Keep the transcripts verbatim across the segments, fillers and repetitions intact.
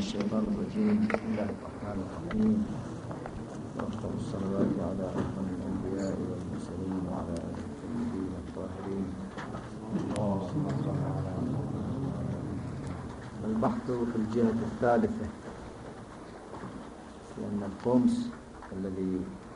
الشيطان الرجيم. بسم الله الرحمن الرحيم، وأفضل الصلوات على أفضل الأنبياء والمرسلين وعلى آله الطيبين الطاهرين. البحث في الجهة الثالثة، لأن الخمس الذي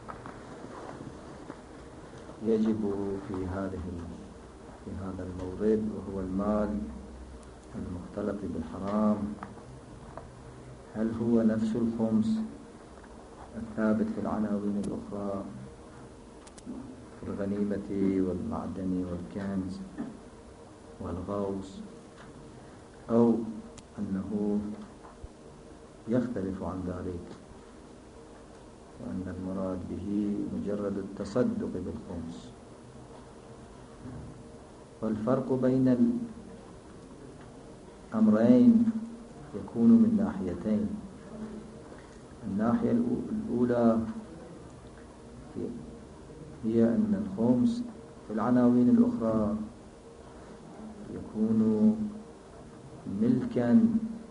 يجب في هذه في هذا المورد وهو المال المختلط بالحرام، هل هو نفس الخمس الثابت في العناوين الأخرى في الغنيمة والمعدن والكنز والغوص، أو أنه يختلف عن ذلك، وأن المراد به مجرد التصدق بالخمس؟ والفرق بين الأمرين يكون من ناحيتين. الناحية الأولى هي أن الخمس في العناوين الأخرى يكون ملكا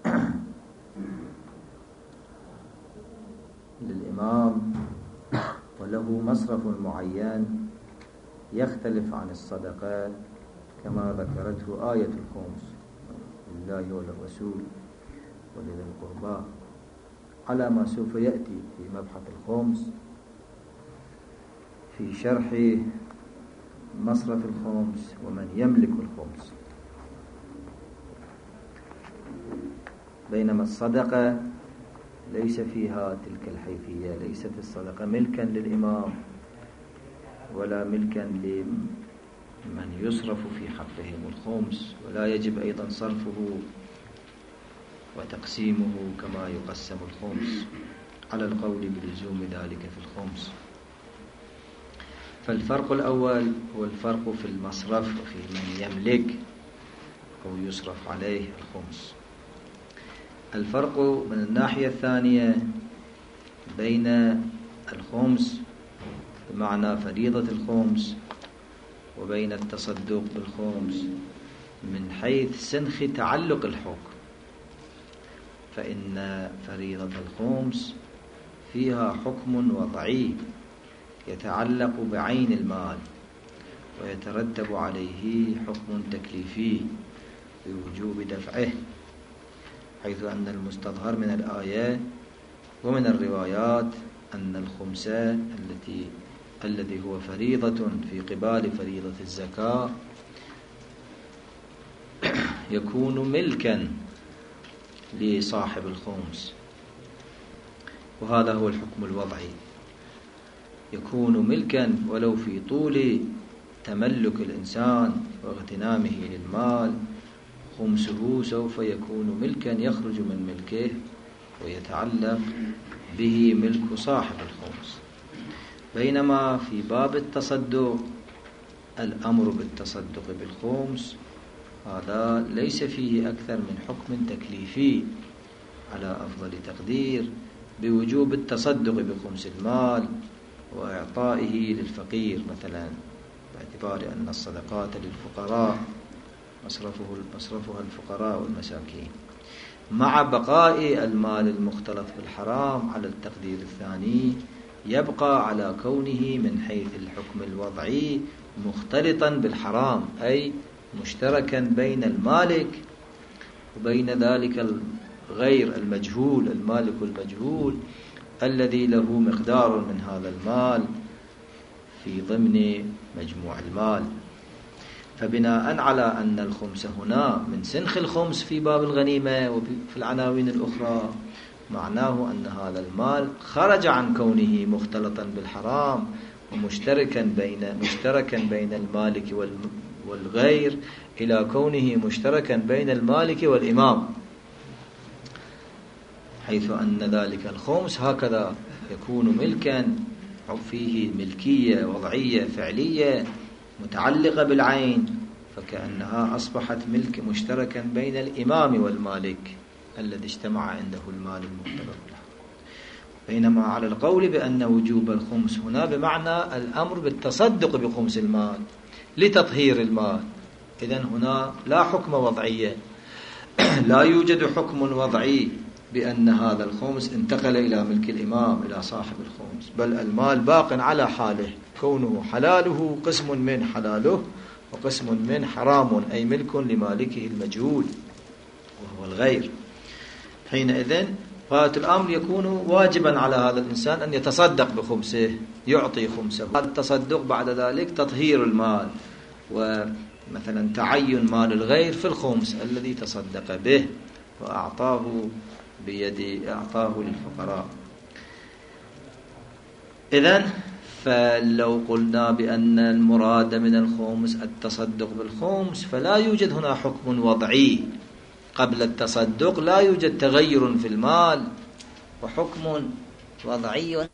للإمام وله مصرف معين يختلف عن الصدقة كما ذكرته آية الخمس لله وللرسول ولذي القربى، على ما سوف يأتي في مبحث الخمس في شرح مصرف الخمس ومن يملك الخمس. بينما الصدقة ليس فيها تلك الحيثية، ليست الصدقة ملكا للإمام ولا ملكا لمن يصرف في حقهم الخمس، ولا يجب أيضا صرفه وتقسيمه كما يقسم الخمس على القول بلزوم ذلك في الخمس. فالفرق الأول هو الفرق في المصرف وفي من يملك أو يصرف عليه الخمس. الفرق من الناحية الثانية بين الخمس بمعنى فريضة الخمس وبين التصدق بالخمس من حيث سنخ تعلق الحكم، فإن فريضة الخمس فيها حكم وضعي يتعلق بعين المال ويترتب عليه حكم تكليفي بوجوب دفعه، حيث أن المستظهر من الآية ومن الروايات أن الخمس التي الذي هو فريضة في قبال فريضة الزكاة يكون ملكا لصاحب الخمس، وهذا هو الحكم الوضعي، يكون ملكا ولو في طول تملك الإنسان واغتنامه للمال، خمسه سوف يكون ملكا يخرج من ملكه ويتعلق به ملك صاحب الخمس. بينما في باب التصدق الأمر بالتصدق بالخمس هذا ليس فيه أكثر من حكم تكليفي على أفضل تقدير بوجوب التصدق بخمس المال وإعطائه للفقير مثلا، باعتبار أن الصدقات للفقراء مصرفه مصرفها الفقراء والمساكين، مع بقاء المال المختلط بالحرام على التقدير الثاني يبقى على كونه من حيث الحكم الوضعي مختلطا بالحرام، أي مشتركا بين المالك وبين ذلك الغير المجهول، المالك المجهول الذي له مقدار من هذا المال في ضمن مجموع المال. فبناء على أن الخمس هنا من سنخ الخمس في باب الغنيمة وفي العناوين الأخرى، معناه أن هذا المال خرج عن كونه مختلطا بالحرام ومشتركا بين مشتركا بين المالك والغير إلى كونه مشتركا بين المالك والإمام، حيث أن ذلك الخمس هكذا يكون ملكا فيه ملكية وضعية فعلية متعلقة بالعين، فكأنها أصبحت ملك مشتركا بين الإمام والمالك الذي اجتمع عنده المال المختلط. بينما على القول بأن وجوب الخمس هنا بمعنى الأمر بالتصدق بخمس المال لتطهير المال، إذن هنا لا حكم وضعية لا يوجد حكم وضعي بأن هذا الخمس انتقل إلى ملك الإمام إلى صاحب الخمس، بل المال باق على حاله، كونه حلاله قسم من حلاله وقسم من حرام، أي ملك لمالكه المجهول وهو الغير. حينئذ غاية الأمر يكون واجبا على هذا الإنسان أن يتصدق بخمسه، يعطي خمسه. هذا التصدق بعد ذلك تطهير المال، ومثلا تعين مال الغير في الخمس الذي تصدق به وأعطاه بيد أعطاه للفقراء. إذن فلو قلنا بأن المراد من الخمس التصدق بالخمس فلا يوجد هنا حكم وضعي. قبل التصدق لا يوجد تغير في المال، وحكم وضعي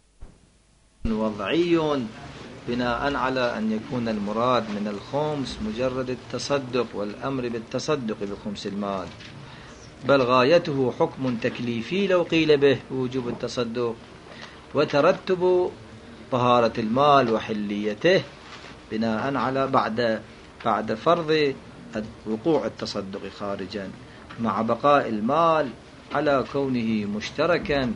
وضعي بناء على أن يكون المراد من الخمس مجرد التصدق والأمر بالتصدق بخمس المال، بل غايته حكم تكليفي لو قيل به وجوب التصدق وترتب طهارة المال وحليته بناء على بعد بعد فرض وقوع التصدق خارجا، مع بقاء المال على كونه مشتركا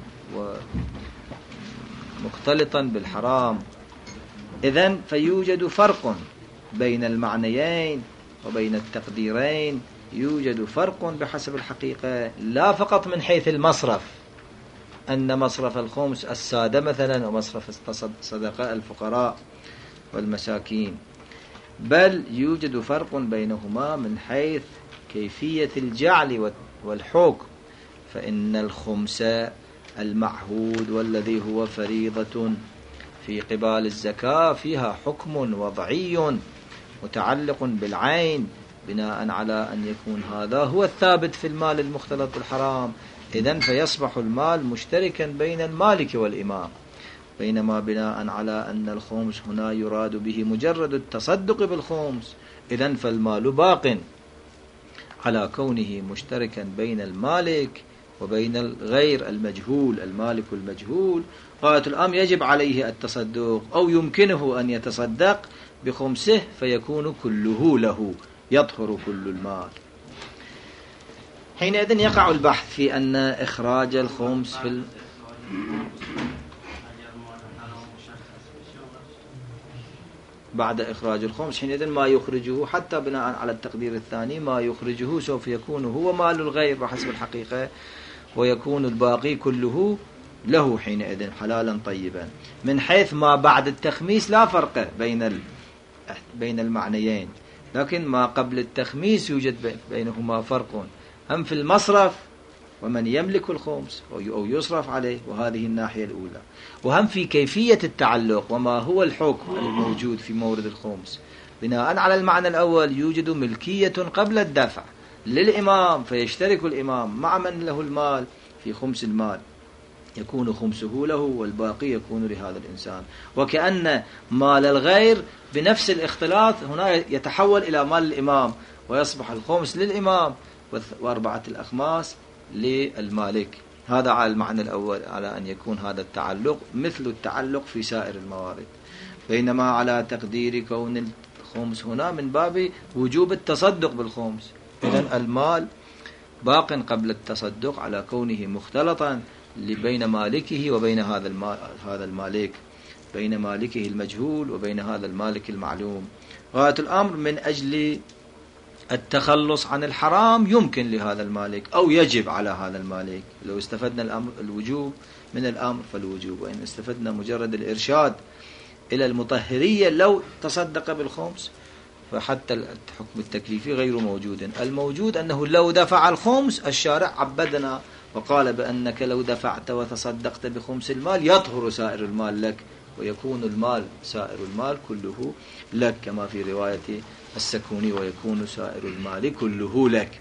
ومختلطا بالحرام. إذن فيوجد فرق بين المعنيين وبين التقديرين، يوجد فرق بحسب الحقيقة، لا فقط من حيث المصرف، أن مصرف الخمس السادة مثلا ومصرف صدقاء الفقراء والمساكين، بل يوجد فرق بينهما من حيث كيفية الجعل والحكم. فإن الخمس المعهود والذي هو فريضة في قبال الزكاة فيها حكم وضعي متعلق بالعين بناء على أن يكون هذا هو الثابت في المال المختلط بالحرام. إذن فيصبح المال مشتركا بين المالك والإمام، بينما بناء على أن الخمس هنا يراد به مجرد التصدق بالخمس، إذن فالمال باق على كونه مشتركا بين المالك وبين الغير المجهول. المالك المجهول غاية الأمر يجب عليه التصدق أو يمكنه أن يتصدق بخمسه فيكون كله له، يطهر كل المال. حينئذ يقع البحث في أن إخراج الخمس في ال... بعد إخراج الخمس حينئذ ما يخرجه حتى بناء على التقدير الثاني ما يخرجه سوف يكون هو مال الغير بحسب الحقيقة، ويكون الباقي كله له حينئذ حلالا طيبا. من حيث ما بعد التخميس لا فرق بين ال... بين المعنيين، لكن ما قبل التخميس يوجد بينهما فرق، هم في المصرف ومن يملك الخمس أو يصرف عليه، وهذه الناحية الأولى، وهم في كيفية التعلق وما هو الحكم الموجود في مورد الخمس. بناء على المعنى الأول يوجد ملكية قبل الدفع للإمام، فيشترك الإمام مع من له المال في خمس المال، يكون خمسه له والباقي يكون لهذا الإنسان، وكأن مال الغير بنفس الاختلاط هنا يتحول إلى مال الإمام، ويصبح الخمس للإمام وأربعة الأخماس للمالك. هذا على المعنى الأول، على أن يكون هذا التعلق مثل التعلق في سائر الموارد. بينما على تقدير كون الخمس هنا من باب وجوب التصدق بالخمس، إذن المال باق قبل التصدق على كونه مختلطا بين مالكه وبين هذا المال هذا المالك، بين مالكه المجهول وبين هذا المالك المعلوم. غاية الأمر من أجل التخلص عن الحرام يمكن لهذا المالك أو يجب على هذا المالك. لو استفدنا الأمر الوجوب من الأمر فالوجوب، وإن استفدنا مجرد الإرشاد إلى المطهرية لو تصدق بالخمس فحتى الحكم التكليفي غير موجود. الموجود أنه لو دفع الخمس الشارع عبدنا وقال بأنك لو دفعت وتصدقت بخمس المال يطهر سائر المال لك، ويكون المال سائر المال كله لك، كما في رواية السكوني ويكون سائر المال كله لك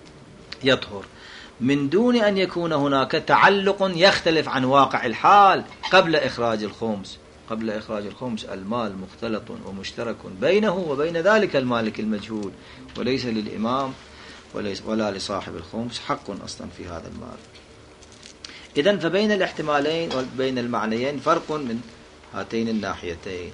يطهر، من دون أن يكون هناك تعلق يختلف عن واقع الحال قبل إخراج الخمس. قبل إخراج الخمس المال مختلط ومشترك بينه وبين ذلك المالك المجهول، وليس للإمام وليس ولا لصاحب الخمس حق أصلا في هذا المال. إذن فبين الاحتمالين وبين المعنيين فرق من هاتين الناحيتين.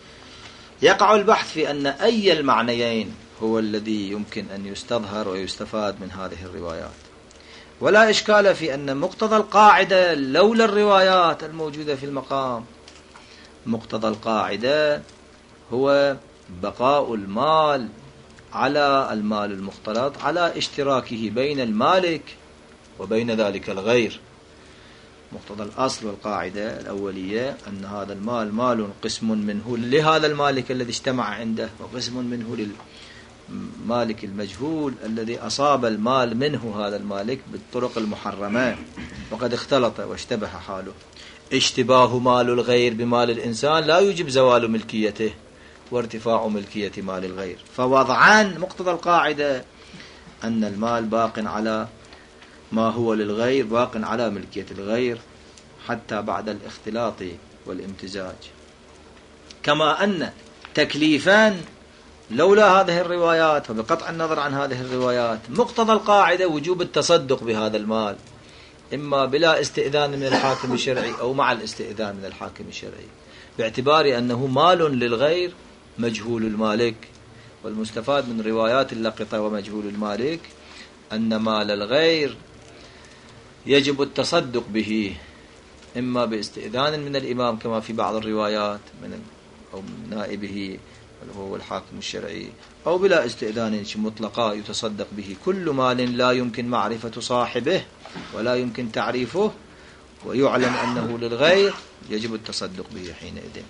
يقع البحث في أن أي المعنيين هو الذي يمكن أن يستظهر ويستفاد من هذه الروايات. ولا إشكال في أن مقتضى القاعدة لولا الروايات الموجودة في المقام، مقتضى القاعدة هو بقاء المال على المال المختلط على اشتراكه بين المالك وبين ذلك الغير. مقتضى الأصل والقاعدة الأولية أن هذا المال مال قسم منه لهذا المالك الذي اجتمع عنده، وقسم منه للمالك المجهول الذي أصاب المال منه هذا المالك بالطرق المحرمة وقد اختلط واشتبه حاله. اشتباه مال الغير بمال الإنسان لا يوجب زوال ملكيته وارتفاع ملكية مال الغير. فوضعان مقتضى القاعدة أن المال باق على ما هو للغير، باق على ملكية الغير حتى بعد الاختلاط والامتزاج. كما أن تكليفان لولا هذه الروايات وبقطع النظر عن هذه الروايات مقتضى القاعدة وجوب التصدق بهذا المال، إما بلا استئذان من الحاكم الشرعي أو مع الاستئذان من الحاكم الشرعي، باعتبار أنه مال للغير مجهول المالك. والمستفاد من روايات اللقطة ومجهول المالك أن مال الغير يجب التصدق به، إما باستئذان من الإمام كما في بعض الروايات من أو من نائبه وهو الحاكم الشرعي، أو بلا استئذان مطلقا يتصدق به. كل مال لا يمكن معرفة صاحبه ولا يمكن تعريفه ويعلم أنه للغير يجب التصدق به حينئذ.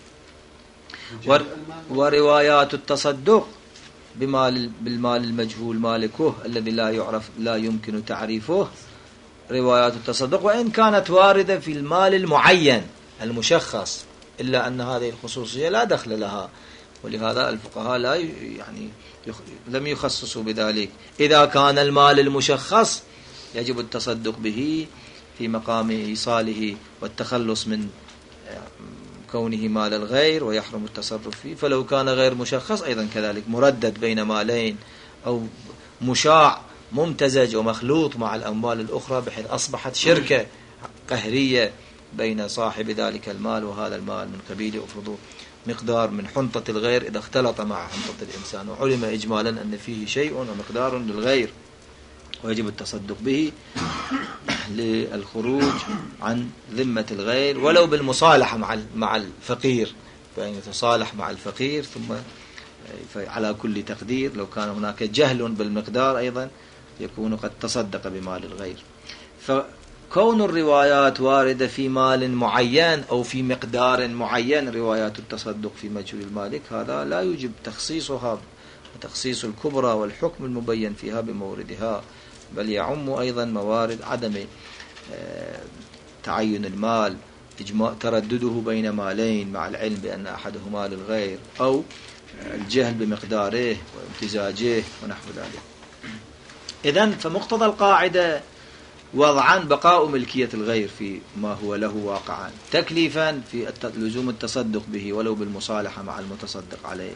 وروايات التصدق بمال بالمال المجهول مالكه الذي لا يعرف لا يمكن تعريفه، روايات التصدق وإن كانت واردة في المال المعين المشخص، إلا أن هذه الخصوصية لا دخل لها، ولهذا الفقهاء لا يعني لم يخصصوا بذلك. إذا كان المال المشخص يجب التصدق به في مقام إيصاله والتخلص من كونه مال الغير ويحرم التصرف فيه. فلو كان غير مشخص أيضا كذلك مردد بين مالين أو مشاع ممتزج ومخلوط مع الأموال الأخرى بحيث أصبحت شركة قهرية بين صاحب ذلك المال وهذا المال من قبيل أفرضوا مقدار من حنطة الغير إذا اختلط مع حنطة الإنسان، وعلم إجمالا أن فيه شيء ومقدار للغير ويجب التصدق به للخروج عن ذمة الغير ولو بالمصالحة مع مع الفقير، فإن يتصالح مع الفقير ثم على كل تقدير لو كان هناك جهل بالمقدار أيضا يكون قد تصدق بمال الغير. فكون الروايات واردة في مال معين أو في مقدار معين روايات التصدق في مجهول المالك هذا لا يوجب تخصيصها وتخصيص الكبرى والحكم المبين فيها بموردها، بل يعم أيضا موارد عدم تعين المال تردده بين مالين مع العلم بأن أحدهما للغير أو الجهل بمقداره وامتزاجه ونحو ذلك. إذن فمقتضى القاعدة وضعا بقاء ملكية الغير في ما هو له واقعا، تكليفا في لزوم التصدق به ولو بالمصالحة مع المتصدق عليه.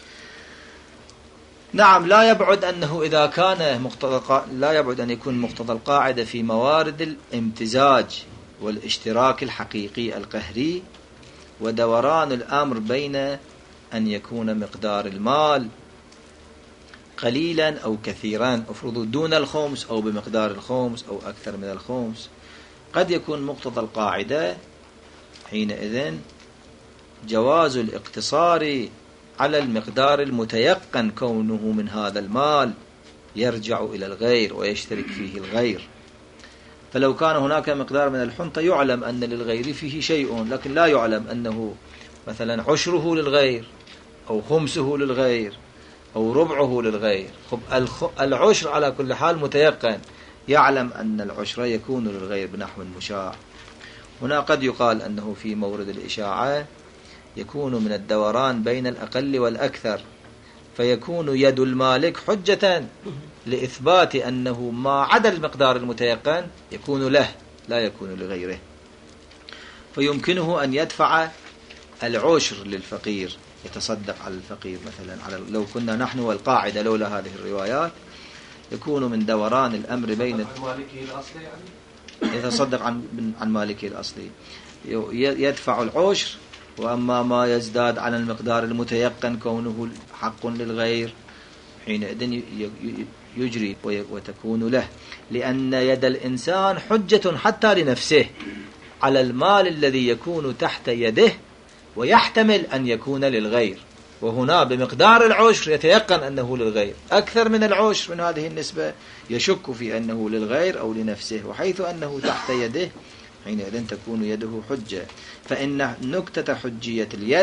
نعم لا يبعد أنه إذا كان مقتضى لا يبعد أن يكون مقتضى القاعدة في موارد الامتزاج والاشتراك الحقيقي القهري ودوران الأمر بين أن يكون مقدار المال قليلا أو كثيرا افرضوا دون الخمس أو بمقدار الخمس أو أكثر من الخمس. قد يكون مقتضى القاعدة حينئذ جواز الاقتصار على المقدار المتيقن كونه من هذا المال يرجع إلى الغير ويشترك فيه الغير. فلو كان هناك مقدار من الحنطة يعلم أن للغير فيه شيء لكن لا يعلم أنه مثلا عشره للغير أو خمسه للغير أو ربعه للغير، العشر على كل حال متيقن يعلم أن العشر يكون للغير بنحو مشاع. هنا قد يقال أنه في مورد الإشاعة يكون من الدوران بين الأقل والأكثر، فيكون يد المالك حجة لإثبات أنه ما عدا المقدار المتيقن يكون له لا يكون لغيره، فيمكنه أن يدفع العشر للفقير يتصدق على الفقير مثلا. على لو كنا نحن والقاعدة لولا هذه الروايات يكون من دوران الأمر بين مالكه الأصلي يعني يتصدق عن عن مالكه الأصلي يدفع العشر، وأما ما يزداد على المقدار المتيقن كونه حق للغير حينئذ يجري وتكون له، لأن يد الإنسان حجة حتى لنفسه على المال الذي يكون تحت يده، ويحتمل أن يكون للغير، وهنا بمقدار العشر يتيقن أنه للغير، أكثر من العشر من هذه النسبة يشك في أنه للغير أو لنفسه، وحيث أنه تحت يده حينئذ تكون يده حجة. فإن نكتة حجية اليد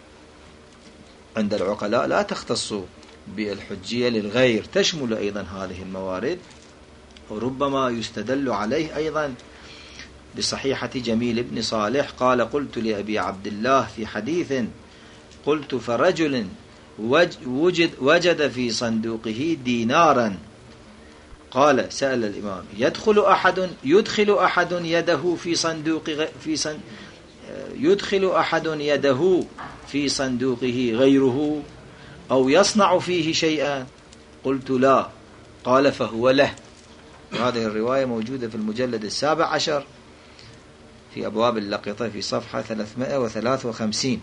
عند العقلاء لا تختص بالحجية للغير، تشمل أيضا هذه الموارد، وربما يستدل عليه أيضا بصحيحة جميل بن صالح قال: قلت لأبي عبد الله في حديث، قلت: فرجل وجد, وجد في صندوقه دينارا. قال: سأل الإمام: يدخل أحد يدخل أحد يده في صندوق في صن يدخل أحد يده في صندوقه غيره أو يصنع فيه شيئا؟ قلت: لا. قال: فهو له. هذه الرواية موجودة في المجلد السابع عشر في أبواب اللقطة في صفحة ثلاثمائة وثلاثة وخمسين.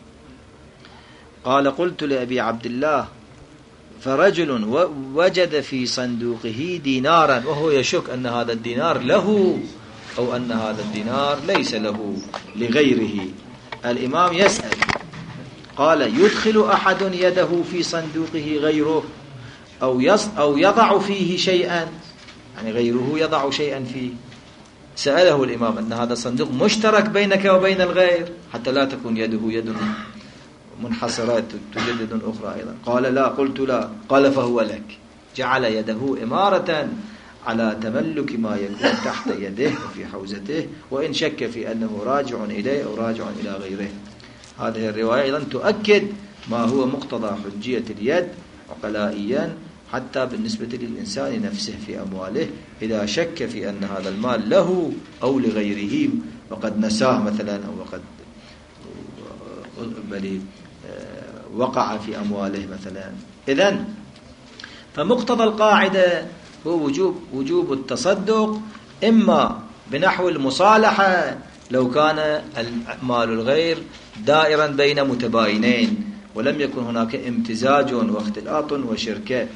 قال: قلت لأبي عبد الله: فرجل وجد في صندوقه دينارا، وهو يشك أن هذا الدينار له أو أن هذا الدينار ليس له لغيره. الإمام يسأل، قال: يدخل أحد يده في صندوقه غيره أو أو يضع فيه شيئا، يعني غيره يضع شيئا فيه. سأله الإمام أن هذا الصندوق مشترك بينك وبين الغير حتى لا تكون يده يد منحصرات توجد يد أخرى أيضا. قال: لا. قلت: لا. قال: فهو لك. جعل يده إمارة على تملك ما يكون تحت يده وفي حوزته، وإن شك في أنه راجع إليه أو راجع إلى غيره. هذه الرواية أيضا تؤكد ما هو مقتضى حجية اليد عقلائيا حتى بالنسبة للإنسان نفسه في أمواله، إذا شك في أن هذا المال له أو لغيره وقد نساه مثلا أو وقد بل وقع في أمواله مثلا. إذن فمقتضى القاعدة هو وجوب وجوب التصدق، إما بنحو المصالحة لو كان مال الغير دائرا بين متباينين ولم يكن هناك امتزاج واختلاط وشركة،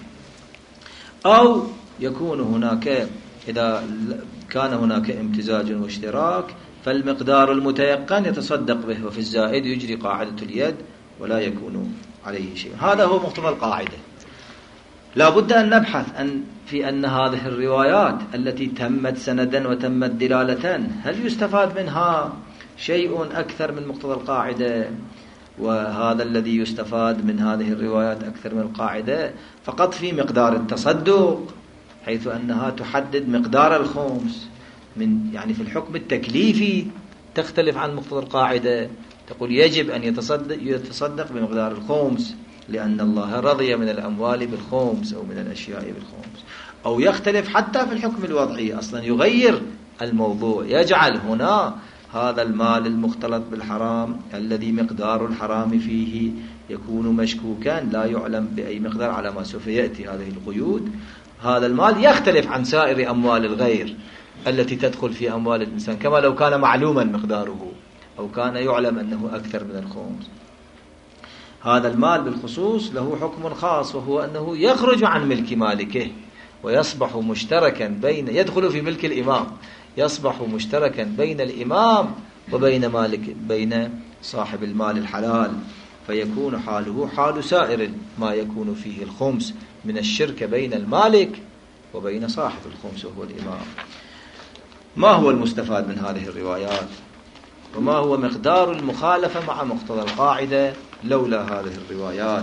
أو يكون هناك إذا كان هناك امتزاج واشتراك فالمقدار المتيقن يتصدق به، وفي الزائد يجري قاعدة اليد ولا يكون عليه شيء. هذا هو مقتضى القاعدة. لا بد أن نبحث أن في أن هذه الروايات التي تمت سندا وتمت دلالة هل يستفاد منها شيء أكثر من مقتضى القاعدة؟ وهذا الذي يستفاد من هذه الروايات أكثر من القاعدة فقط في مقدار التصدق، حيث أنها تحدد مقدار الخمس من يعني في الحكم التكليفي تختلف عن مقتضى القاعدة، تقول يجب أن يتصدق, يتصدق بمقدار الخمس لأن الله رضي من الأموال بالخمس أو من الأشياء بالخمس، أو يختلف حتى في الحكم الوضعي، أصلا يغير الموضوع، يجعل هنا هذا المال المختلط بالحرام الذي مقدار الحرام فيه يكون مشكوكا لا يعلم بأي مقدار على ما سوف يأتي هذه القيود، هذا المال يختلف عن سائر أموال الغير التي تدخل في أموال الإنسان، كما لو كان معلوما مقداره أو كان يعلم أنه أكثر من الخمس. هذا المال بالخصوص له حكم خاص، وهو أنه يخرج عن ملك مالكه ويصبح مشتركا بين يدخل في ملك الإمام، يصبح مشتركا بين الإمام وبين مالك بين صاحب المال الحلال، فيكون حاله حال سائر ما يكون فيه الخمس من الشرك بين المالك وبين صاحب الخمس وهو الإمام. ما هو المستفاد من هذه الروايات؟ وما هو مقدار المخالفة مع مقتضى القاعدة لولا هذه الروايات؟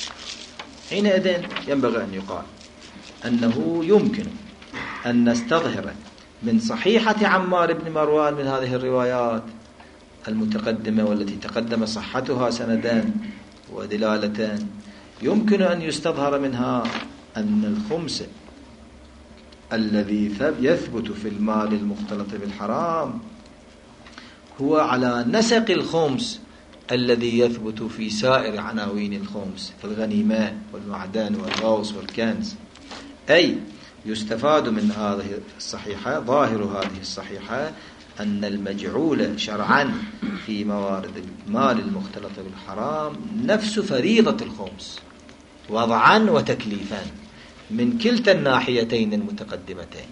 حينئذ ينبغي أن يقال أنه يمكن أن نستظهر من صحيحة عمار بن مروان من هذه الروايات المتقدمة والتي تقدم صحتها سندا ودلالة، يمكن أن يستظهر منها أن الخمس الذي يثبت في المال المختلط بالحرام هو على نسق الخمس الذي يثبت في سائر عناوين الخمس في الغنيمة والمعدن والغوص والكنز. أي يستفاد من هذه الصحيحة، ظاهر هذه الصحيحة، أن المجعول شرعا في موارد المال المختلط بالحرام نفس فريضة الخمس وضعا وتكليفا، من كلتا الناحيتين المتقدمتين.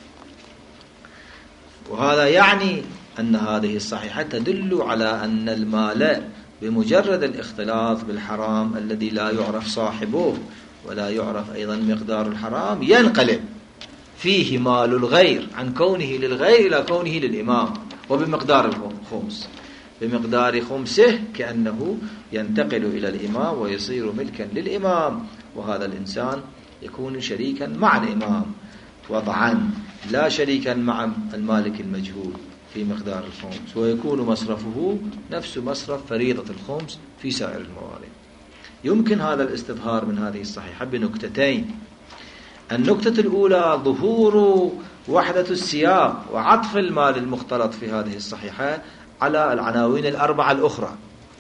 وهذا يعني أن هذه الصحيحة تدل على أن المال بمجرد الاختلاط بالحرام الذي لا يعرف صاحبه ولا يعرف أيضا مقدار الحرام ينقلب فيه مال الغير عن كونه للغير إلى كونه للإمام، وبمقدار الخمس، بمقدار خمسه كأنه ينتقل إلى الإمام ويصير ملكا للإمام، وهذا الإنسان يكون شريكا مع الإمام وضعا، لا شريكا مع المالك المجهول في مقدار الخمس، ويكون مصرفه نفس مصرف فريضة الخمس في سائر الموارد. يمكن هذا الاستظهار من هذه الصحيحة بنكتتين. النكتة الأولى ظهور وحدة السياق وعطف المال المختلط في هذه الصحيحة على العناوين الأربعة الأخرى،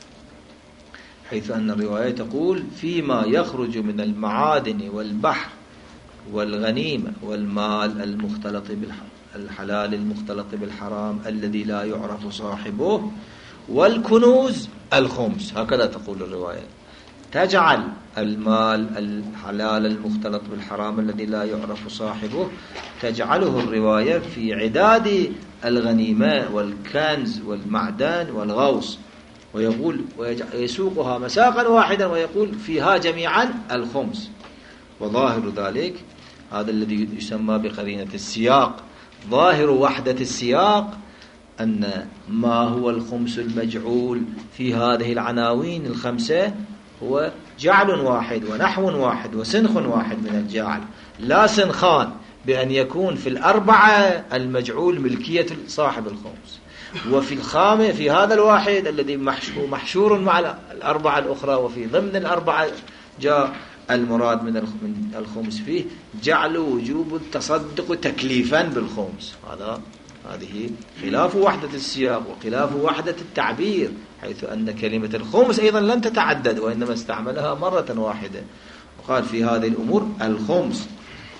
حيث أن الرواية تقول فيما يخرج من المعادن والبحر والغنيمة والمال المختلط بالحلال المختلط بالحرام الذي لا يعرف صاحبه والكنوز الخمس، هكذا تقول الرواية. تجعل المال الحلال المختلط بالحرام الذي لا يعرف صاحبه تجعله الرواية في عداد الغنيمة والكنز والمعدن والغوص، ويقول ويسوقها مساقا واحدا ويقول فيها جميعا الخمس. وظاهر ذلك هذا الذي يسمى بقرينة السياق، ظاهر وحدة السياق أن ما هو الخمس المجعول في هذه العناوين الخمسة هو جعل واحد ونحو واحد وسنخ واحد من الجعل، لا سنخان، بأن يكون في الأربعة المجعول ملكية صاحب الخمس، وفي الخامة في هذا الواحد الذي محشور مع الأربعة الأخرى، وفي ضمن الأربعة جاء المراد من الخمس فيه جعل وجوب التصدق تكليفا بالخمس. هذا هذه خلاف وحدة السياق وخلاف وحدة التعبير، حيث أن كلمة الخمس أيضا لم تتعدد وإنما استعملها مرة واحدة وقال في هذه الأمور الخمس.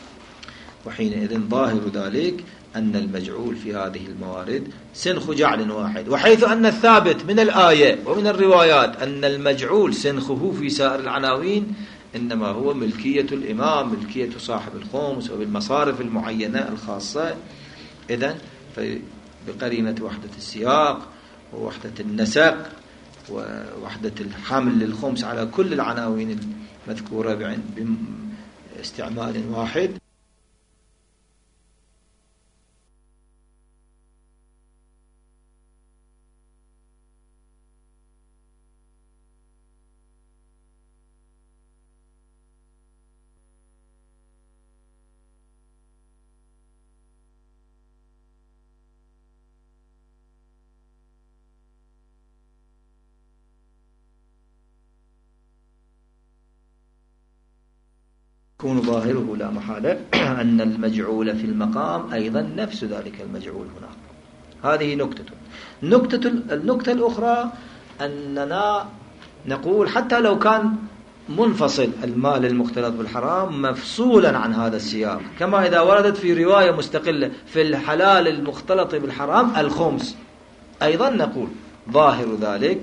وحينئذ ظاهر ذلك أن المجعول في هذه الموارد سنخ جعل واحد، وحيث أن الثابت من الآية ومن الروايات أن المجعول سنخه في سائر العناوين إنما هو ملكية الإمام، ملكية صاحب الخمس وبالمصارف المعينة الخاصة. إذن بقرينة وحدة السياق ووحدة النسق ووحدة الحمل للخمس على كل العناوين المذكورة باستعمال واحد، يكون ظاهره لا محالة أن المجعول في المقام أيضا نفس ذلك المجعول هناك. هذه نكتة. نكتة النكتة الأخرى أننا نقول حتى لو كان منفصل المال المختلط بالحرام مفصولا عن هذا السياق، كما إذا وردت في رواية مستقلة في الحلال المختلط بالحرام الخمس، أيضا نقول ظاهر ذلك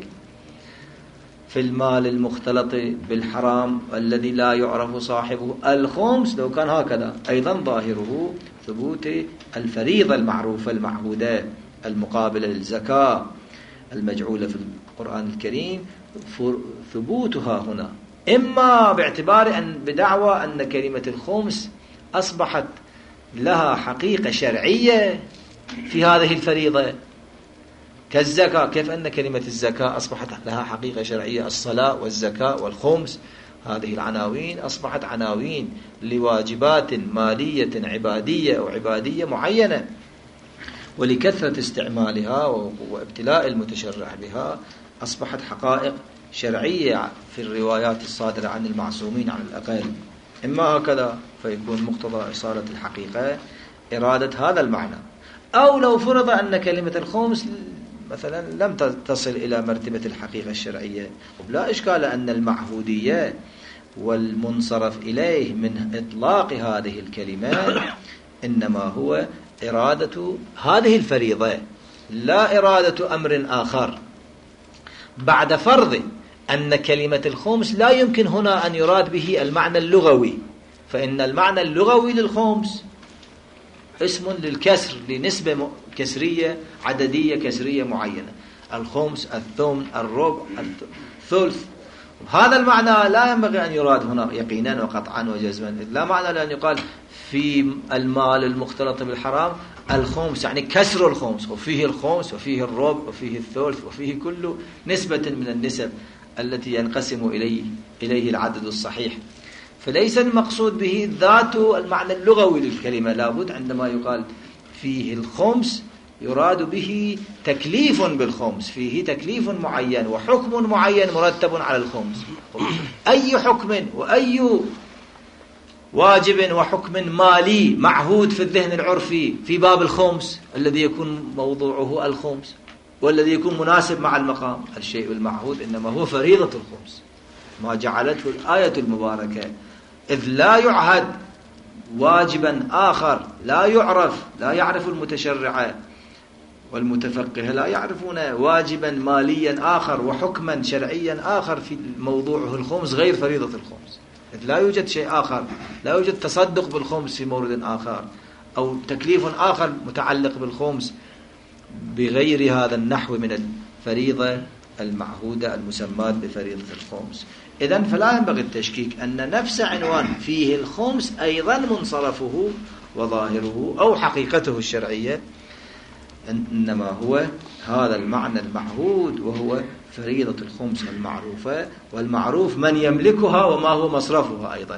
في المال المختلط بالحرام الذي لا يعرف صاحبه الخمس، لو كان هكذا أيضا ظاهره ثبوت الفريضة المعروفة المعهودة المقابلة للزكاة المجعولة في القرآن الكريم، ثبوتها هنا إما باعتبار أن بدعوى أن كلمة الخمس أصبحت لها حقيقة شرعية في هذه الفريضة كالزكاة، كيف أن كلمة الزكاة أصبحت لها حقيقة شرعية، الصلاة والزكاة والخمس، هذه العناوين أصبحت عناوين لواجبات مالية عبادية أو عبادية معينة، ولكثرة استعمالها وابتلاء المتشرع بها أصبحت حقائق شرعية في الروايات الصادرة عن المعصومين على الأقل. إما هكذا فيكون مقتضى إصالة الحقيقة إرادة هذا المعنى، أو لو فرض أن كلمة الخمس مثلا لم تصل إلى مرتبة الحقيقة الشرعية، ولا إشكال أن المعهودية والمنصرف إليه من إطلاق هذه الكلمات إنما هو إرادة هذه الفريضة لا إرادة أمر آخر، بعد فرض أن كلمة الخمس لا يمكن هنا أن يراد به المعنى اللغوي، فإن المعنى اللغوي للخمس اسم للكسر لنسبة كسرية عددية كسرية معينة، الخمس، الثمن، الربع، الثلث. هذا المعنى لا ينبغي أن يراد هنا يقينا وقطعا وجزما، لا معنى لأن يقال في المال المختلط بالحرام الخمس يعني كسر الخمس، وفيه الخمس وفيه الربع وفيه الثلث وفيه كل نسبة من النسب التي ينقسم إليه إليه العدد الصحيح. فليس المقصود به ذات المعنى اللغوي للكلمة، لابد عندما يقال فيه الخمس يراد به تكليف بالخمس، فيه تكليف معين وحكم معين مرتب على الخمس. أي حكم وأي واجب وحكم مالي معهود في الذهن العرفي في باب الخمس الذي يكون موضوعه الخمس والذي يكون مناسب مع المقام؟ الشيء المعهود إنما هو فريضة الخمس، ما جعلته الآية المباركة، إذ لا يعهد واجبا آخر لا يعرف، لا يعرف المتشرع والمتفقه لا يعرفون واجبا ماليا آخر وحكما شرعيا آخر في موضوعه الخمس غير فريضة الخمس. إذ لا يوجد شيء آخر، لا يوجد تصدق بالخمس في مورد آخر أو تكليف آخر متعلق بالخمس بغير هذا النحو من الفريضة المعهودة المسماة بفريضة الخمس. إذن فلا ينبغي التشكيك أن نفس عنوان فيه الخمس أيضا منصرفه وظاهره أو حقيقته الشرعية إنما هو هذا المعنى المعهود، وهو فريضة الخمس المعروفة، والمعروف من يملكها وما هو مصرفها أيضا.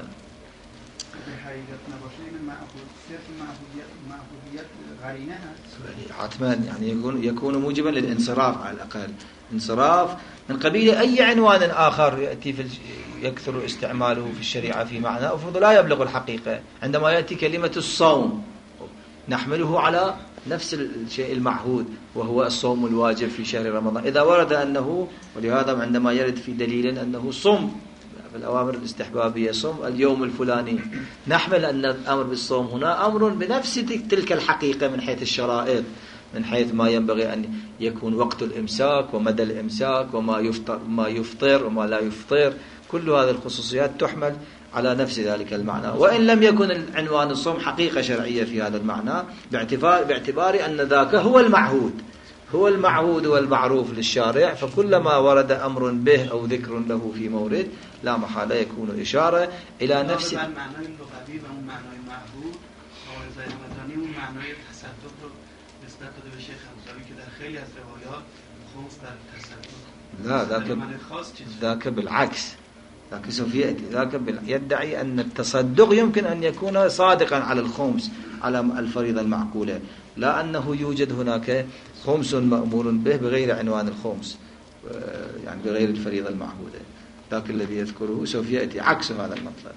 حتما يعني يكون يكون موجبا للانصراف على الأقل، انصراف من قبيل أي عنوان آخر يأتي في يكثر استعماله في الشريعة في معنى أفضل لا يبلغ الحقيقة. عندما يأتي كلمة الصوم نحمله على نفس الشيء المعهود وهو الصوم الواجب في شهر رمضان، إذا ورد أنه، ولهذا عندما يرد في دليل أنه صم في الأوامر الاستحبابية صم اليوم الفلاني، نحمل أن الأمر بالصوم هنا أمر بنفس تلك الحقيقة من حيث الشرائط، من حيث ما ينبغي أن يكون وقت الإمساك ومدى الإمساك وما يفطر وما يفطر وما لا يفطر، كل هذه الخصوصيات تحمل على نفس ذلك المعنى، وإن لم يكن العنوان الصوم حقيقة شرعية في هذا المعنى باعتبار, باعتبار أن ذاك هو المعهود هو المعهود والمعروف للشارع، فكلما ورد أمر به أو ذكر له في مورد لا محالة يكون إشارة إلى نفس المعنى اللغوي و معنای معهود و رضای همدانی و معنای تصدق رو نسبت داده به شیخ همزاوی که در خیلی از روایات خمس در تصدق لا ذاك ذاك بالعكس، ذاك سوف يأتي ذاك يدعي أن التصدق يمكن أن يكون صادقا على الخمس على الفريضة المعقولة، لا أنه يوجد هناك خمس مأمور به بغير عنوان الخمس يعني بغير الفريضة المعهودة. ذاك الذي يذكره سوف يأتي عكس هذا المطلب.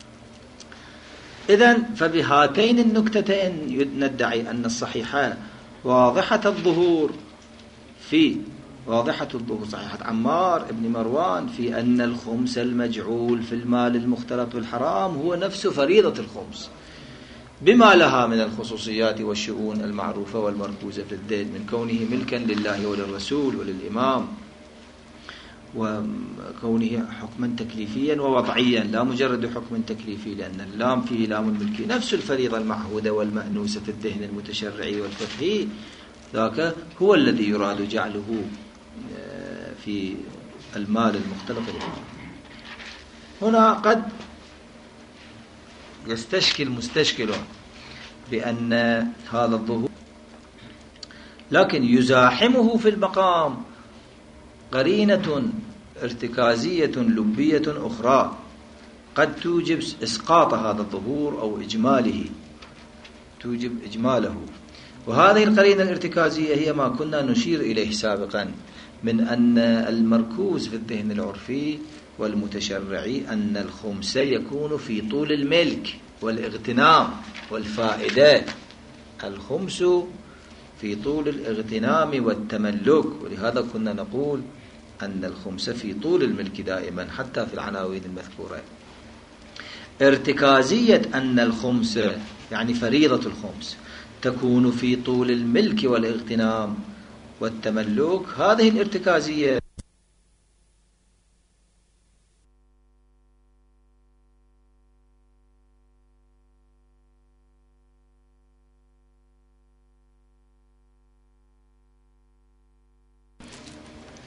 إذن فبهاتين النكتتين ندعي أن الصحيحة واضحة الظهور في واضحة الظهور صحيحة عمار بن مروان في أن الخمس المجعول في المال المختلط بالحرام هو نفس فريضة الخمس بما لها من الخصوصيات والشؤون المعروفة والمركوزة في الذهن من كونه ملكا لله وللرسول وللإمام، وكونه حكما تكليفيا ووضعيا لا مجرد حكم تكليفي، لأن اللام فيه لام الملكي نفس الفريضة المعهودة والمأنوسة في الذهن المتشرعي والفقهي، ذاك هو الذي يراد جعله في المال المختلط بالحرام. هنا قد يستشكل مستشكل بأن هذا الظهور لكن يزاحمه في المقام قرينة ارتكازية لبية أخرى قد توجب إسقاط هذا الظهور أو إجماله توجب إجماله، وهذه القرينة الارتكازية هي ما كنا نشير إليه سابقا من أن المركوز في الذهن العرفي والمتشرعي أن الخمس يكون في طول الملك والاغتنام والفائدة، الخمس في طول الاغتنام والتملك، ولهذا كنا نقول أن الخمس في طول الملك دائما حتى في العناوين المذكورة. ارتكازية أن الخمس يعني فريضة الخمس تكون في طول الملك والاغتنام والتملك، هذه الارتكازية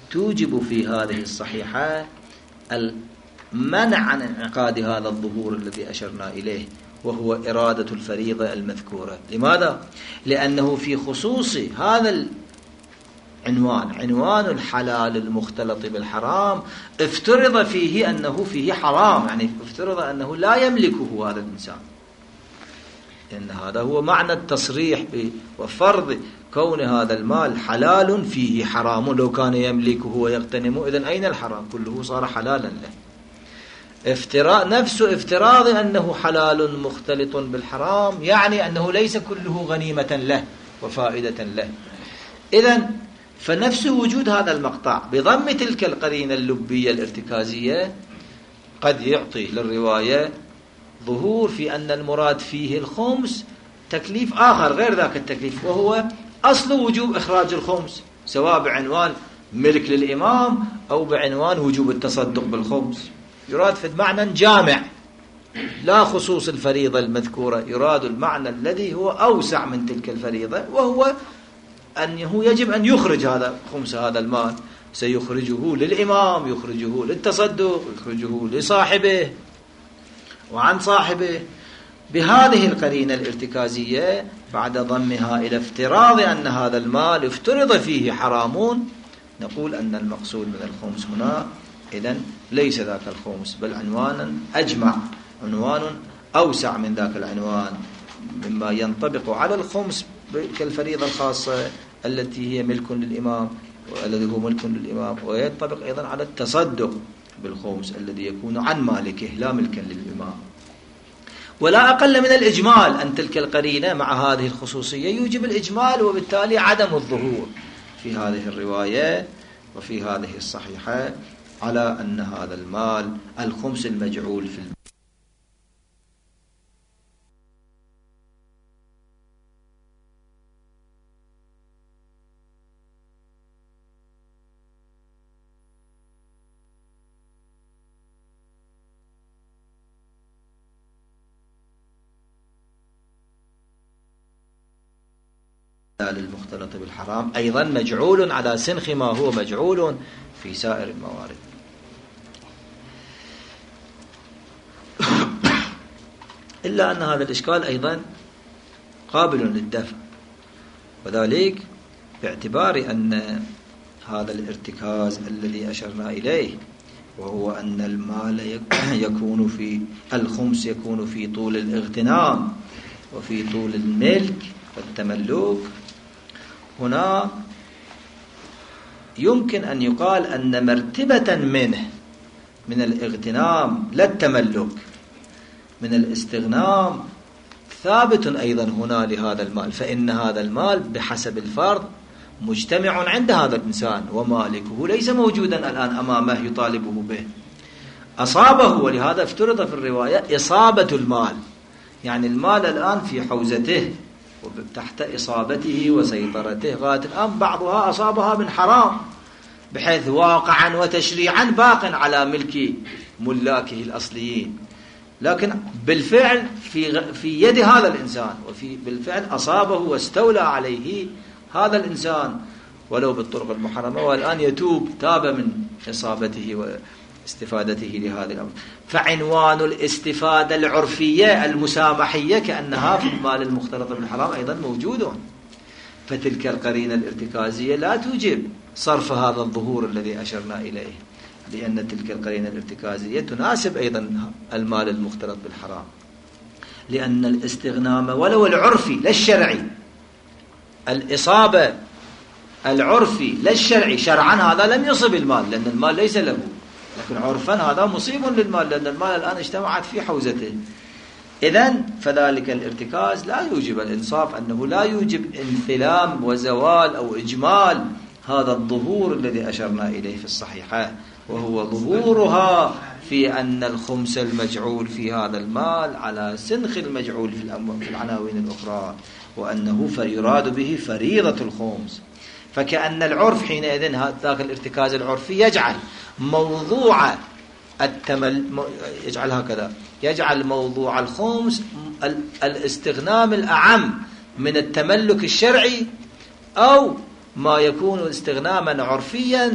توجب في هذه الصحيحة المنع عن انعقاد هذا الظهور الذي أشرنا إليه، وهو إرادة الفريضة المذكورة. لماذا؟ لأنه في خصوص هذا العنوان، عنوان الحلال المختلط بالحرام، افترض فيه أنه فيه حرام، يعني افترض أنه لا يملكه هذا الإنسان، لأن هذا هو معنى التصريح وفرض كون هذا المال حلال فيه حرام. لو كان يملكه ويغتنمه إذن أين الحرام؟ كله صار حلالا له. افتراء نفس افتراض أنه حلال مختلط بالحرام يعني أنه ليس كله غنيمة له وفائدة له. إذن فنفس وجود هذا المقطع بضم تلك القرينة اللبية الارتكازية قد يعطي للرواية ظهور في أن المراد فيه الخمس تكليف آخر غير ذاك التكليف، وهو أصل وجوب إخراج الخمس، سواء بعنوان ملك للإمام أو بعنوان وجوب التصدق بالخمس. يراد في المعنى جامع لا خصوص الفريضة المذكورة، يراد المعنى الذي هو أوسع من تلك الفريضة، وهو أنه يجب أن يخرج هذا خمس هذا المال، سيخرجه للإمام، يخرجه للتصدق، يخرجه لصاحبه وعن صاحبه. بهذه القرينة الارتكازية بعد ضمها إلى افتراض أن هذا المال افترض فيه حرامون، نقول أن المقصود من الخمس هنا إذن ليس ذاك الخمس، بل عنوانا أجمع، عنوان أوسع من ذاك العنوان، مما ينطبق على الخمس كالفريضة الخاصة التي هي ملك للإمام والذي هو ملك للإمام، وينطبق أيضا على التصدق بالخمس الذي يكون عن مالكه لا ملكا للإمام. ولا أقل من الإجمال أن تلك القرينة مع هذه الخصوصية يوجب الإجمال، وبالتالي عدم الظهور في هذه الرواية وفي هذه الصحيحة على أن هذا المال الخمس المجعول في المال. المختلط بالحرام أيضا مجعول على سنخ ما هو مجعول في سائر الموارد. إلا أن هذا الإشكال أيضا قابل للدفع، وذلك باعتبار أن هذا الارتكاز الذي أشرنا إليه، وهو أن المال يكون في الخمس يكون في طول الاغتنام وفي طول الملك والتملك، هنا يمكن أن يقال أن مرتبة منه من الاغتنام لا التملك من الاستغنام ثابت أيضا هنا لهذا المال، فإن هذا المال بحسب الفرض مجتمع عند هذا الإنسان ومالكه ليس موجودا الآن أمامه يطالبه به، أصابه، ولهذا افترض في الرواية إصابة المال، يعني المال الآن في حوزته وتحت إصابته وسيطرته غاية الآن، بعضها أصابها من حرام بحيث واقعا وتشريعا باق على ملك ملاكه الأصليين، لكن بالفعل في في يد هذا الإنسان، وفي بالفعل أصابه واستولى عليه هذا الإنسان ولو بالطرق المحرمة، والآن يتوب تاب من إصابته واستفادته لهذا الأمر. فعنوان الاستفادة العرفية المسامحية كأنها في المال المختلط بالحرام أيضا موجود، فتلك القرينة الارتكازية لا توجب صرف هذا الظهور الذي أشرنا إليه، لأن تلك القرينة الارتكازية تناسب أيضا المال المختلط بالحرام، لأن الاستغنام ولو العرفي لا الشرعي، الإصابة العرفي لا الشرعي، شرعا هذا لم يصب المال لأن المال ليس له، لكن عرفا هذا مصيب للمال لأن المال الآن اجتمعت في حوزته. إذن فذلك الارتكاز لا يوجب الإنصاف أنه لا يوجب انثلام وزوال أو إجمال هذا الظهور الذي أشرنا إليه في الصحيحة، وهو ظهورها في أن الخمس المجعول في هذا المال على سنخ المجعول في العناوين الأخرى، وأنه فيراد به فريضة الخمس. فكأن العرف حينئذ ذاك الارتكاز العرفي يجعل موضوع التمل يجعل هكذا يجعل موضوع الخمس الاستغنام الأعم من التملك الشرعي، أو ما يكون استغناما عرفيا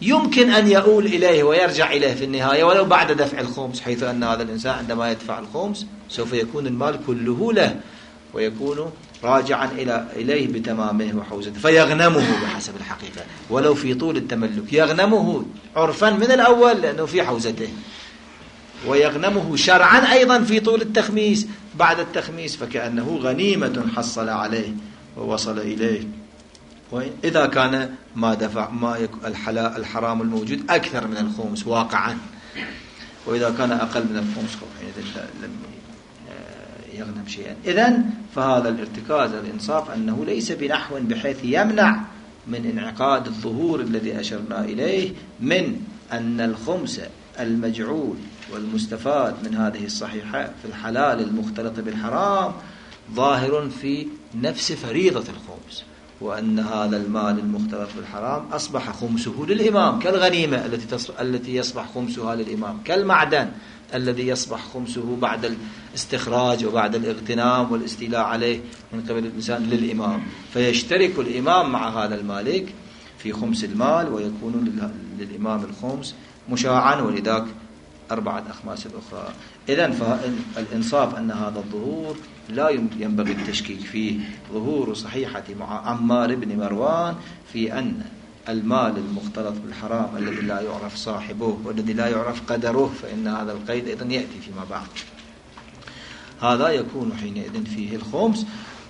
يمكن أن يؤول إليه ويرجع إليه في النهاية ولو بعد دفع الخمس، حيث أن هذا الإنسان عندما يدفع الخمس سوف يكون المال كله له ويكون راجعا إلى إليه بتمامه وحوزته، فيغنمه بحسب الحقيقة ولو في طول التملك، يغنمه عرفا من الأول لأنه في حوزته، ويغنمه شرعا أيضا في طول التخميس بعد التخميس، فكأنه غنيمة حصل عليه ووصل إليه. وإذا كان ما دفع ما الحلال الحرام الموجود أكثر من الخمس واقعا، وإذا كان أقل من الخمس لم يغنم شيئا. إذن فهذا الارتكاز الإنصاف أنه ليس بنحو بحيث يمنع من انعقاد الظهور الذي أشرنا إليه، من أن الخمس المجعول والمستفاد من هذه الصحيحة في الحلال المختلط بالحرام ظاهر في نفس فريضة الخمس، وأن هذا المال المختلط بالحرام أصبح خمسه للإمام كالغنيمة التي التي يصبح خمسها للإمام، كالمعدن الذي يصبح خمسه بعد الاستخراج وبعد الاغتنام والاستيلاء عليه من قبل الإنسان للإمام، فيشترك الإمام مع هذا المالك في خمس المال ويكون للإمام الخمس مشاعا، ولذلك أربعة أخماس الأخرى. إذن فالإنصاف أن هذا الظهور لا ينبغي التشكيك فيه، ظهور صحيحة مع عمار بن مروان في أن المال المختلط بالحرام الذي لا يعرف صاحبه والذي لا يعرف قدره، فإن هذا القيد أيضا يأتي فيما بعد، هذا يكون حينئذ فيه الخمس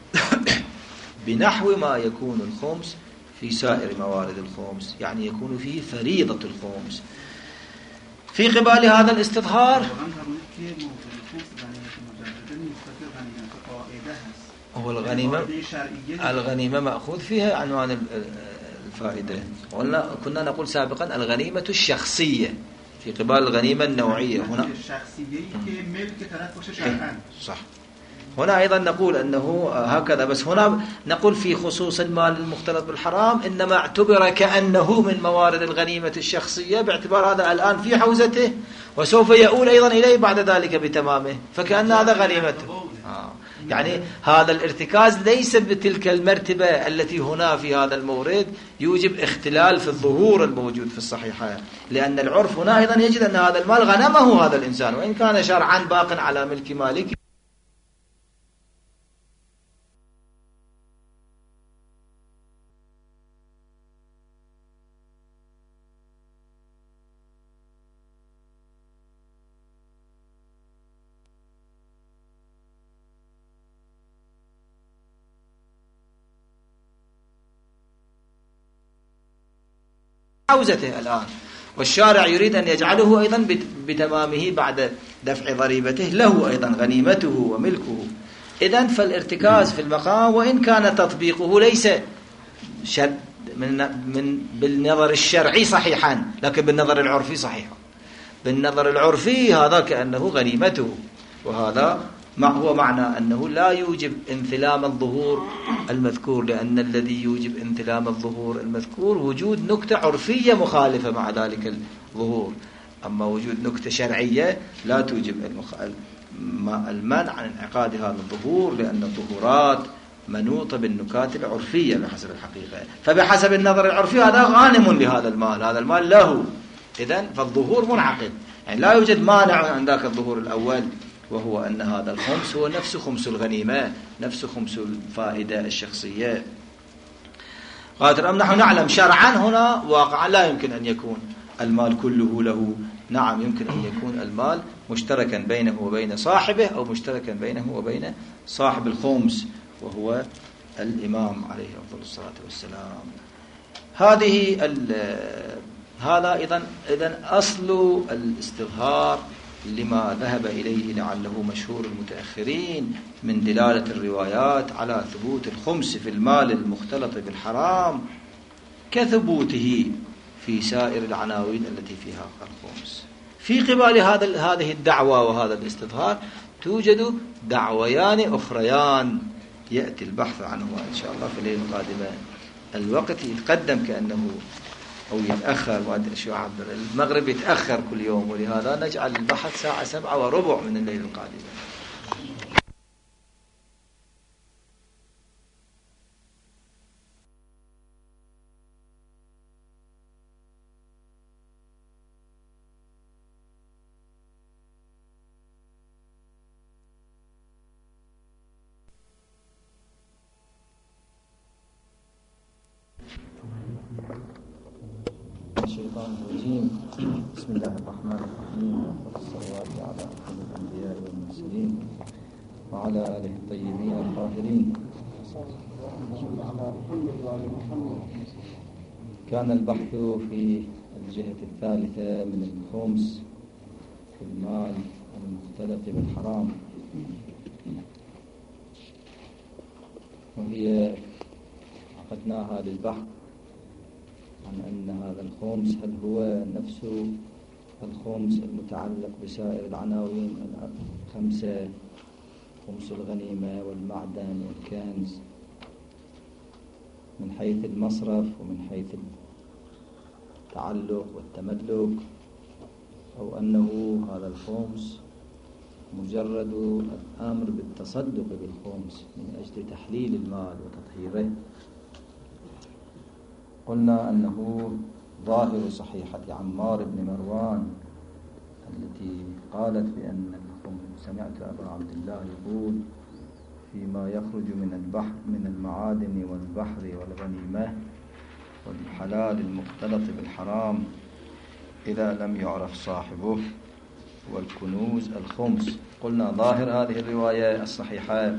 بنحو ما يكون الخمس في سائر موارد الخمس، يعني يكون فيه فريضة الخمس. في قبال هذا الاستظهار هو الغنيمة الغنيمة مأخوذ فيها عنوان الفائدة، قلنا كنا نقول سابقا الغنيمة الشخصية في قبال الغنيمة النوعية، هنا صح، هنا أيضا نقول أنه هكذا، بس هنا نقول في خصوص المال المختلط بالحرام إنما اعتبر كأنه من موارد الغنيمة الشخصية باعتبار هذا الآن في حوزته وسوف يؤول أيضا إليه بعد ذلك بتمامه، فكأن هذا غنيمته. آه. يعني هذا الارتكاز ليس بتلك المرتبة التي هنا في هذا المورد يوجب اختلال في الظهور الموجود في الصحيحة، لأن العرف هنا أيضا يجد أن هذا المال غنمه هذا الإنسان وإن كان شرعا باق على ملك مالك. حوزته الآن، والشارع يريد أن يجعله أيضا بتمامه بعد دفع ضريبته له أيضا غنيمته وملكه. إذن فالارتكاز في المقام وإن كان تطبيقه ليس شد من من بالنظر الشرعي صحيحا، لكن بالنظر العرفي صحيحا. بالنظر العرفي هذا كأنه غنيمته، وهذا ما هو معنى أنه لا يوجب انثلام الظهور المذكور، لأن الذي يوجب انثلام الظهور المذكور وجود نكتة عرفية مخالفة مع ذلك الظهور، أما وجود نكتة شرعية لا توجب المنع عن انعقاد هذا الظهور، لأن الظهورات منوطة بالنكات العرفية بحسب الحقيقة، فبحسب النظر العرفي هذا غانم لهذا المال، هذا المال له، إذن فالظهور منعقد، يعني لا يوجد مانع عن ذاك الظهور الأول، وهو أن هذا الخمس هو نفس خمس الغنيمة، نفس خمس الفائدة الشخصية. قادر أم نحن نعلم شرعا هنا واقعا لا يمكن أن يكون المال كله له، نعم يمكن أن يكون المال مشتركا بينه وبين صاحبه أو مشتركا بينه وبين صاحب الخمس وهو الإمام عليه أفضل الصلاة والسلام. هذه هذا إذن إذن أصل الاستظهار لما ذهب إليه لعله مشهور المتأخرين من دلالة الروايات على ثبوت الخمس في المال المختلط بالحرام كثبوته في سائر العناوين التي فيها الخمس. في قبال هذا هذه الدعوة وهذا الاستظهار توجد دعويان أخريان يأتي البحث عنهما إن شاء الله في الليلة القادمة. الوقت يتقدم كأنه أو يتأخر، وأدري شو عبر المغرب يتأخر كل يوم، ولهذا نجعل البحث ساعة سبعة وربع من الليل القادمة. الشيطان الرجيم. بسم الله الرحمن الرحيم، والصلوات على أفضل الأنبياء والمرسلين وعلى آله الطيبين الطاهرين. كان البحث في الجهة الثالثة من الخمس في المال المختلط بالحرام، وهي عقدنا هذا البحث عن أن هذا الخمس هل هو نفس الخمس المتعلق بسائر العناوين الخمسة، خمس الغنيمة والمعدن والكنز من حيث المصرف ومن حيث التعلق والتملك، أو أنه هذا الخمس مجرد الأمر بالتصدق بالخمس من أجل تحليل المال وتطهيره. قلنا أنه ظاهر صحيحة عمار بن مروان التي قالت بأن سمعت أبا عبد الله يقول فيما يخرج من البحر من المعادن والبحر والغنيمة والحلال المختلط بالحرام إذا لم يعرف صاحبه والكنوز الخمس. قلنا ظاهر هذه الرواية الصحيحة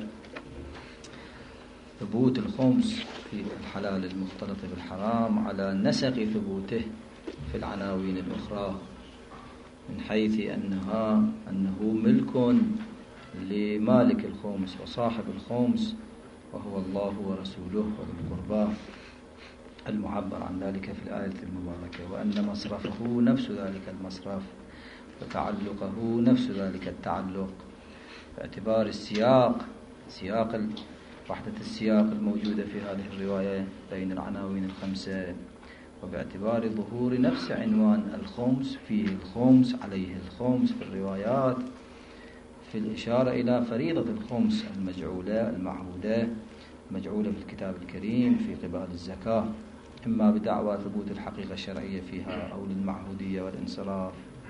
ثبوت الخمس في الحلال المختلط بالحرام على نسق ثبوته في العناوين الأخرى، من حيث أنها أنه ملك لمالك الخمس وصاحب الخمس وهو الله ورسوله وذو القربى المعبر عن ذلك في الآية المباركة، وأن مصرفه نفس ذلك المصرف وتعلقه نفس ذلك التعلق، باعتبار السياق سياق وحدة السياق الموجودة في هذه الرواية بين العناوين الخمسة، وباعتبار ظهور نفس عنوان الخمس فيه الخمس عليه الخمس في الروايات، في الإشارة إلى فريضة الخمس المجعولة المعهودة المجعولة في الكتاب الكريم في قبال الزكاة، إما بدعوى ثبوت الحقيقة الشرعية فيها أو للمعهودية والانصراف.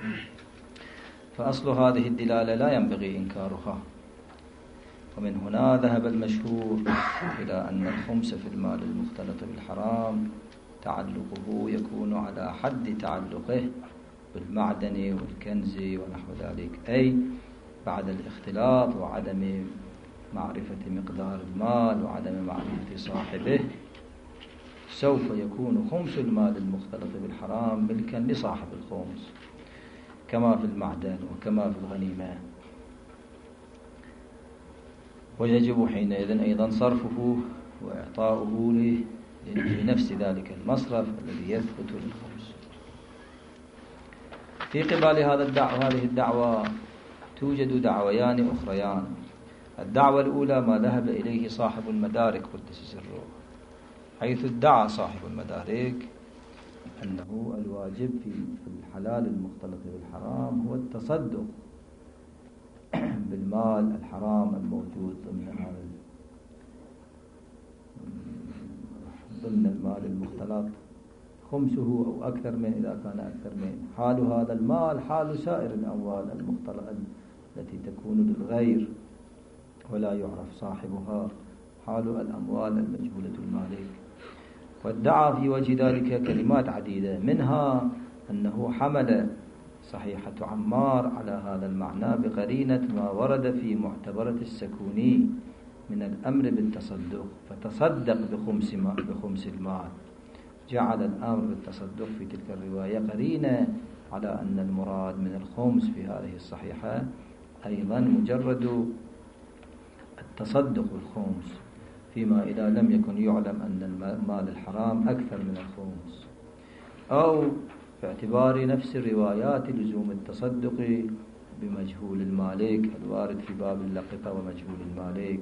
فأصل هذه الدلالة لا ينبغي إنكارها، ومن هنا ذهب المشهور إلى أن الخمس في المال المختلط بالحرام تعلقه يكون على حد تعلقه بالمعدن والكنز ونحو ذلك، أي بعد الاختلاط وعدم معرفة مقدار المال وعدم معرفة صاحبه سوف يكون خمس المال المختلط بالحرام ملكا لصاحب الخمس كما في المعدن وكما في الغنيمة، ويجب حينئذ أيضا صرفه وإعطاؤه لنفس ذلك المصرف الذي يثبت للخمس. في قبال هذا الدعوة هذه الدعوة توجد دعويان أخريان. الدعوة الأولى ما ذهب إليه صاحب المدارك قدس سره، حيث ادعى صاحب المدارك أنه الواجب في الحلال المختلط بالحرام هو التصدق بالمال الحرام الموجود ضمن هذا ضمن المال المختلط خمسه أو أكثر من، إذا كان أكثر من، حال هذا المال حال سائر الأموال المختلطة التي تكون للغير ولا يعرف صاحبها، حال الأموال المجهولة المالك. وادعى في وجه ذلك كلمات عديدة، منها أنه حمل صحيحة عمار على هذا المعنى بقرينة ما ورد في معتبرة السكوني من الأمر بالتصدق، فتصدق بخمس, بخمس المال، جعل الأمر بالتصدق في تلك الرواية قرينة على أن المراد من الخمس في هذه الصحيحة أيضا مجرد التصدق بالخمس، فيما إذا لم يكن يعلم أن المال الحرام أكثر من الخمس، أو باعتبار نفس الروايات لزوم التصدق بمجهول المالك الوارد في باب اللقطة ومجهول المالك.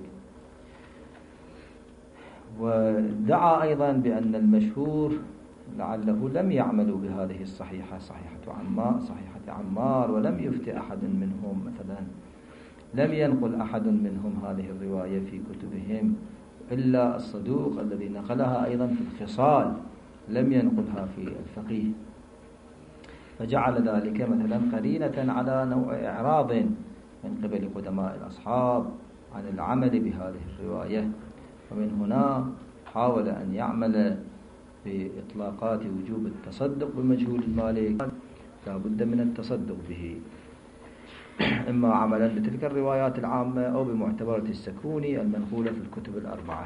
ودعا أيضا بأن المشهور لعله لم يعملوا بهذه الصحيحة صحيحة عمار صحيحة عمار ولم يفتي أحد منهم، مثلا لم ينقل أحد منهم هذه الرواية في كتبهم إلا الصدوق الذي نقلها أيضا في الخصال، لم ينقلها في الفقيه، فجعل ذلك مثلا قرينة على نوع إعراض من قبل قدماء الأصحاب عن العمل بهذه الرواية. ومن هنا حاول أن يعمل بإطلاقات وجوب التصدق بمجهول المالك لا بد من التصدق به، إما عملا بتلك الروايات العامة أو بمعتبرة السكوني المنقولة في الكتب الأربعة.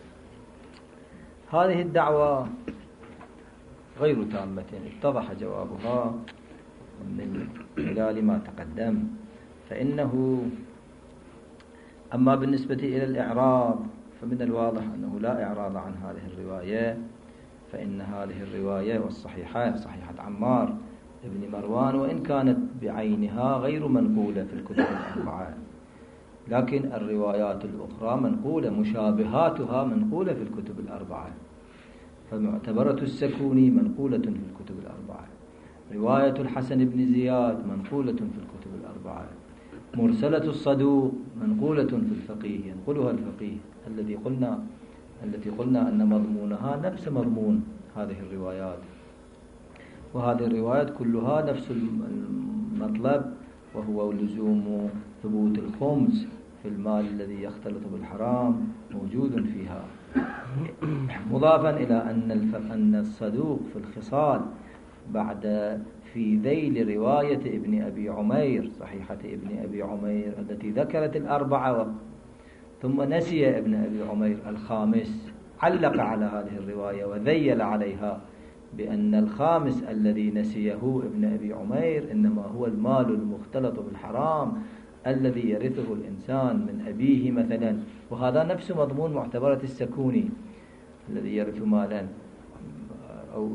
هذه الدعوة غير تامة، اتضح جوابها من خلال ما تقدم. فإنه أما بالنسبة إلى الإعراض فمن الواضح أنه لا إعراض عن هذه الرواية، فإن هذه الرواية والصحيحة صحيحة عمار ابن مروان وإن كانت بعينها غير منقولة في الكتب الأربعة، لكن الروايات الأخرى منقولة، مشابهاتها منقولة في الكتب الأربعة. فمعتبرة السكوني منقولة في الكتب الأربعة، رواية الحسن بن زياد منقولة في الكتب الأربعة، مرسلة الصدوق منقولة في الفقيه ينقلها الفقيه الذي قلنا التي قلنا أن مضمونها نفس مضمون هذه الروايات. وهذه الروايات كلها نفس المطلب، وهو لزوم ثبوت الخمس في المال الذي يختلط بالحرام موجود فيها، مضافا إلى أن أن الصدوق في الخصال بعد في ذيل رواية ابن أبي عمير صحيحة ابن أبي عمير التي ذكرت الأربعة ثم نسي ابن أبي عمير الخامس، علق على هذه الرواية وذيل عليها بأن الخامس الذي نسيه ابن أبي عمير إنما هو المال المختلط بالحرام الذي يرثه الإنسان من أبيه مثلا، وهذا نفس مضمون معتبرة السكوني الذي يرث مالا أو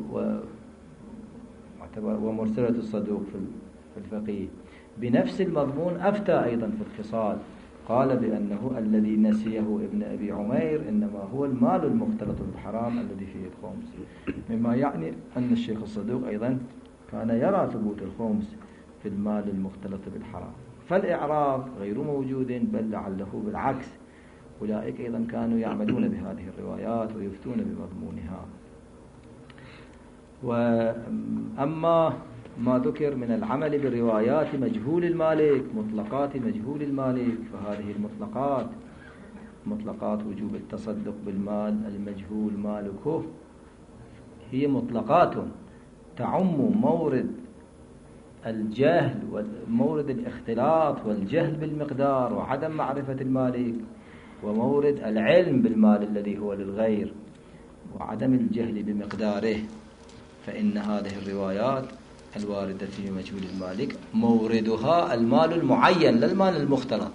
ومرسلة الصدوق في الفقيه بنفس المضمون. أفتى أيضا في الخصال قال بأنه الذي نسيه ابن أبي عمير إنما هو المال المختلط بالحرام الذي فيه الخمس، مما يعني أن الشيخ الصدوق أيضا كان يرى ثبوت الخمس في المال المختلط بالحرام. فالإعراض غير موجود، بل لعله بالعكس، أولئك أيضا كانوا يعملون بهذه الروايات ويفتون بمضمونها. وأما ما ذكر من العمل بروايات مجهول المالك، مطلقات مجهول المالك، فهذه المطلقات مطلقات وجوب التصدق بالمال المجهول مالكه هي مطلقات تعم مورد الجهل ومورد الاختلاط والجهل بالمقدار وعدم معرفة المالك، ومورد العلم بالمال الذي هو للغير وعدم الجهل بمقداره. فإن هذه الروايات الواردة في مجهول المالك موردها المال المعين لا المال المختلط.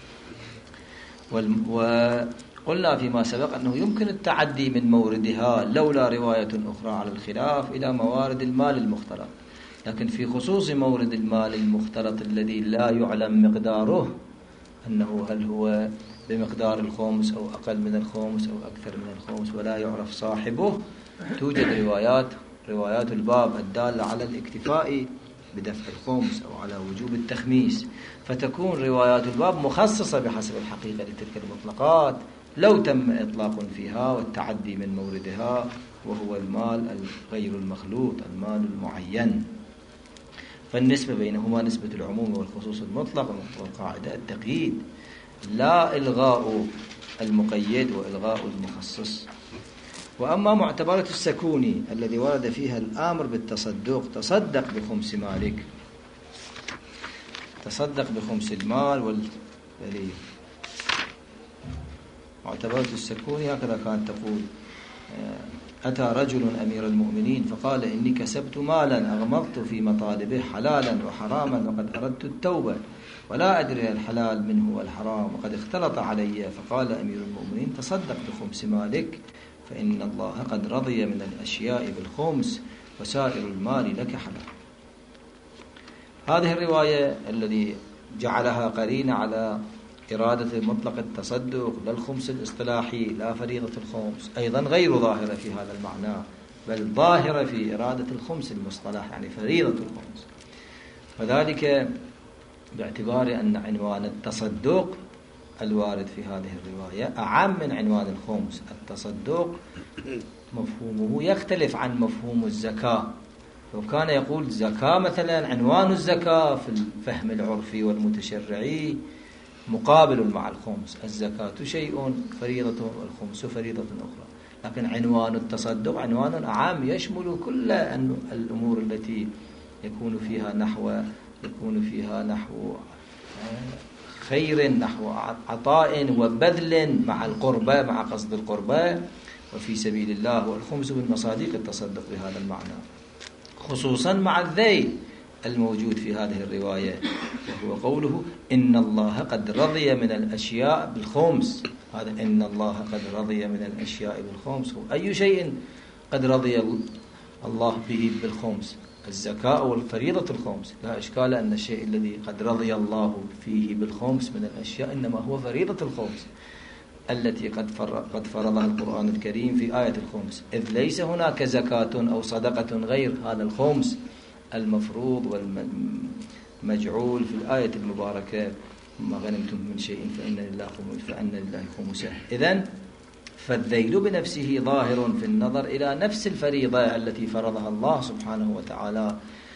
وقلنا فيما سبق أنه يمكن التعدي من موردها لولا رواية أخرى على الخلاف إلى موارد المال المختلط، لكن في خصوص مورد المال المختلط الذي لا يعلم مقداره أنه هل هو بمقدار الخمس أو أقل من الخمس أو أكثر من الخمس ولا يعرف صاحبه، توجد روايات روايات الباب الدالة على الاكتفاء بدفع الخمس أو على وجوب التخميس، فتكون روايات الباب مخصصة بحسب الحقيقة لتلك المطلقات لو تم إطلاق فيها والتعدي من موردها، وهو المال غير المخلوط المال المعين. فالنسبة بينهما نسبة العموم والخصوص المطلق والقاعدة التقييد، لا إلغاء المقيد وإلغاء المخصص. وأما معتبرة السكوني الذي ورد فيها الآمر بالتصدق، تصدق بخمس مالك، تصدق بخمس المال والذي معتبرة السكوني هكذا كانت تقول: أتى رجل أمير المؤمنين فقال: إني كسبت مالا أغمضت في مطالبه حلالا وحراما وقد أردت التوبة ولا أدري الحلال منه والحرام وقد اختلط علي. فقال أمير المؤمنين: تصدق بخمس مالك فإن الله قد رضي من الأشياء بالخمس وسائر المال لك حلال. هذه الرواية الذي جعلها قرينة على إرادة مطلق التصدق للخمس الاصطلاحي لا فريضة الخمس أيضا غير ظاهرة في هذا المعنى، بل ظاهرة في إرادة الخمس المصطلح يعني فريضة الخمس، وذلك باعتبار أن عنوان التصدق الوارد في هذه الرواية أعم من عنوان الخمس. التصدق مفهومه يختلف عن مفهوم الزكاة. لو كان يقول زكاة مثلا، عنوان الزكاة في الفهم العرفي والمتشرعي مقابل مع الخمس، الزكاة شيء فريضة والخمس فريضة أخرى. لكن عنوان التصدق عنوان عام يشمل كل الأمور التي يكون فيها نحو يكون فيها نحو خير، نحو عطاء وبذل مع القربة، مع قصد القربة وفي سبيل الله. والخمس من مصادق التصدق بهذا المعنى، خصوصا مع الذيل الموجود في هذه الرواية، وهو قوله إن الله قد رضي من الأشياء بالخمس. هذا إن الله قد رضي من الأشياء بالخمس، أي شيء قد رضي الله به بالخمس؟ الزكاة والفريضة الخمس، لا إشكال أن الشيء الذي قد رضي الله فيه بالخمس من الأشياء إنما هو فريضة الخمس التي قد قد فرضها القرآن الكريم في آية الخمس، إذ ليس هناك زكاة أو صدقة غير هذا الخمس المفروض والمجعول في الآية المباركة: ما غنمتم من شيء فإن لله خمس فإن لله خمسه. إذن فالذيل بنفسه ظاهر في النظر إلى نفس الفريضة التي فرضها الله سبحانه وتعالى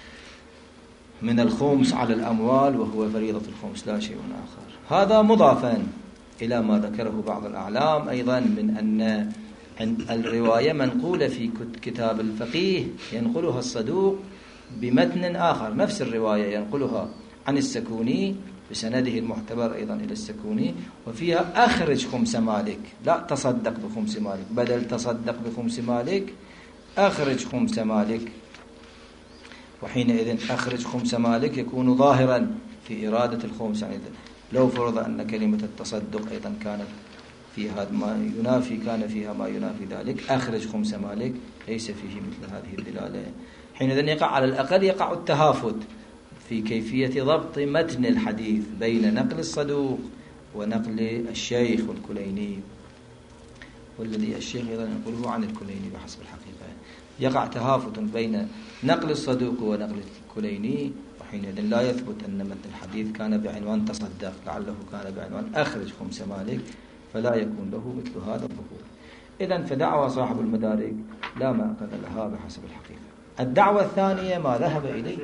من الخمس على الأموال، وهو فريضة الخمس لا شيء آخر. هذا مضافا إلى ما ذكره بعض الأعلام أيضا من أن الرواية منقولة في كتاب الفقيه ينقلها الصدوق بمتن آخر، نفس الرواية ينقلها عن السكوني بسنده المعتبر أيضا إلى السكوني، وفيها أخرج خمس مالك، لا تصدق بخمس مالك، بدل تصدق بخمس مالك أخرج خمس مالك. وحينئذ أخرج خمس مالك يكون ظاهرا في إرادة الخمس. يعني لو فرض أن كلمة التصدق أيضا كانت فيها ما ينافي كان فيها ما ينافي ذلك، أخرج خمس مالك ليس فيه مثل هذه الدلالة. حينئذ يقع على الأقل يقع التهافت في كيفية ضبط متن الحديث بين نقل الصدوق ونقل الشيخ والكليني، والذي الشيخ أيضا ينقله عن الكليني بحسب الحقيقة. يقع تهافت بين نقل الصدوق ونقل الكليني، وحينئذ لا يثبت أن متن الحديث كان بعنوان تصدق، لعله كان بعنوان أخرج خمس مالك، فلا يكون له مثل هذا الظهور. إذن فدعوى صاحب المدارك لا مأخذ لها بحسب الحقيقة. الدعوة الثانية ما ذهب إليه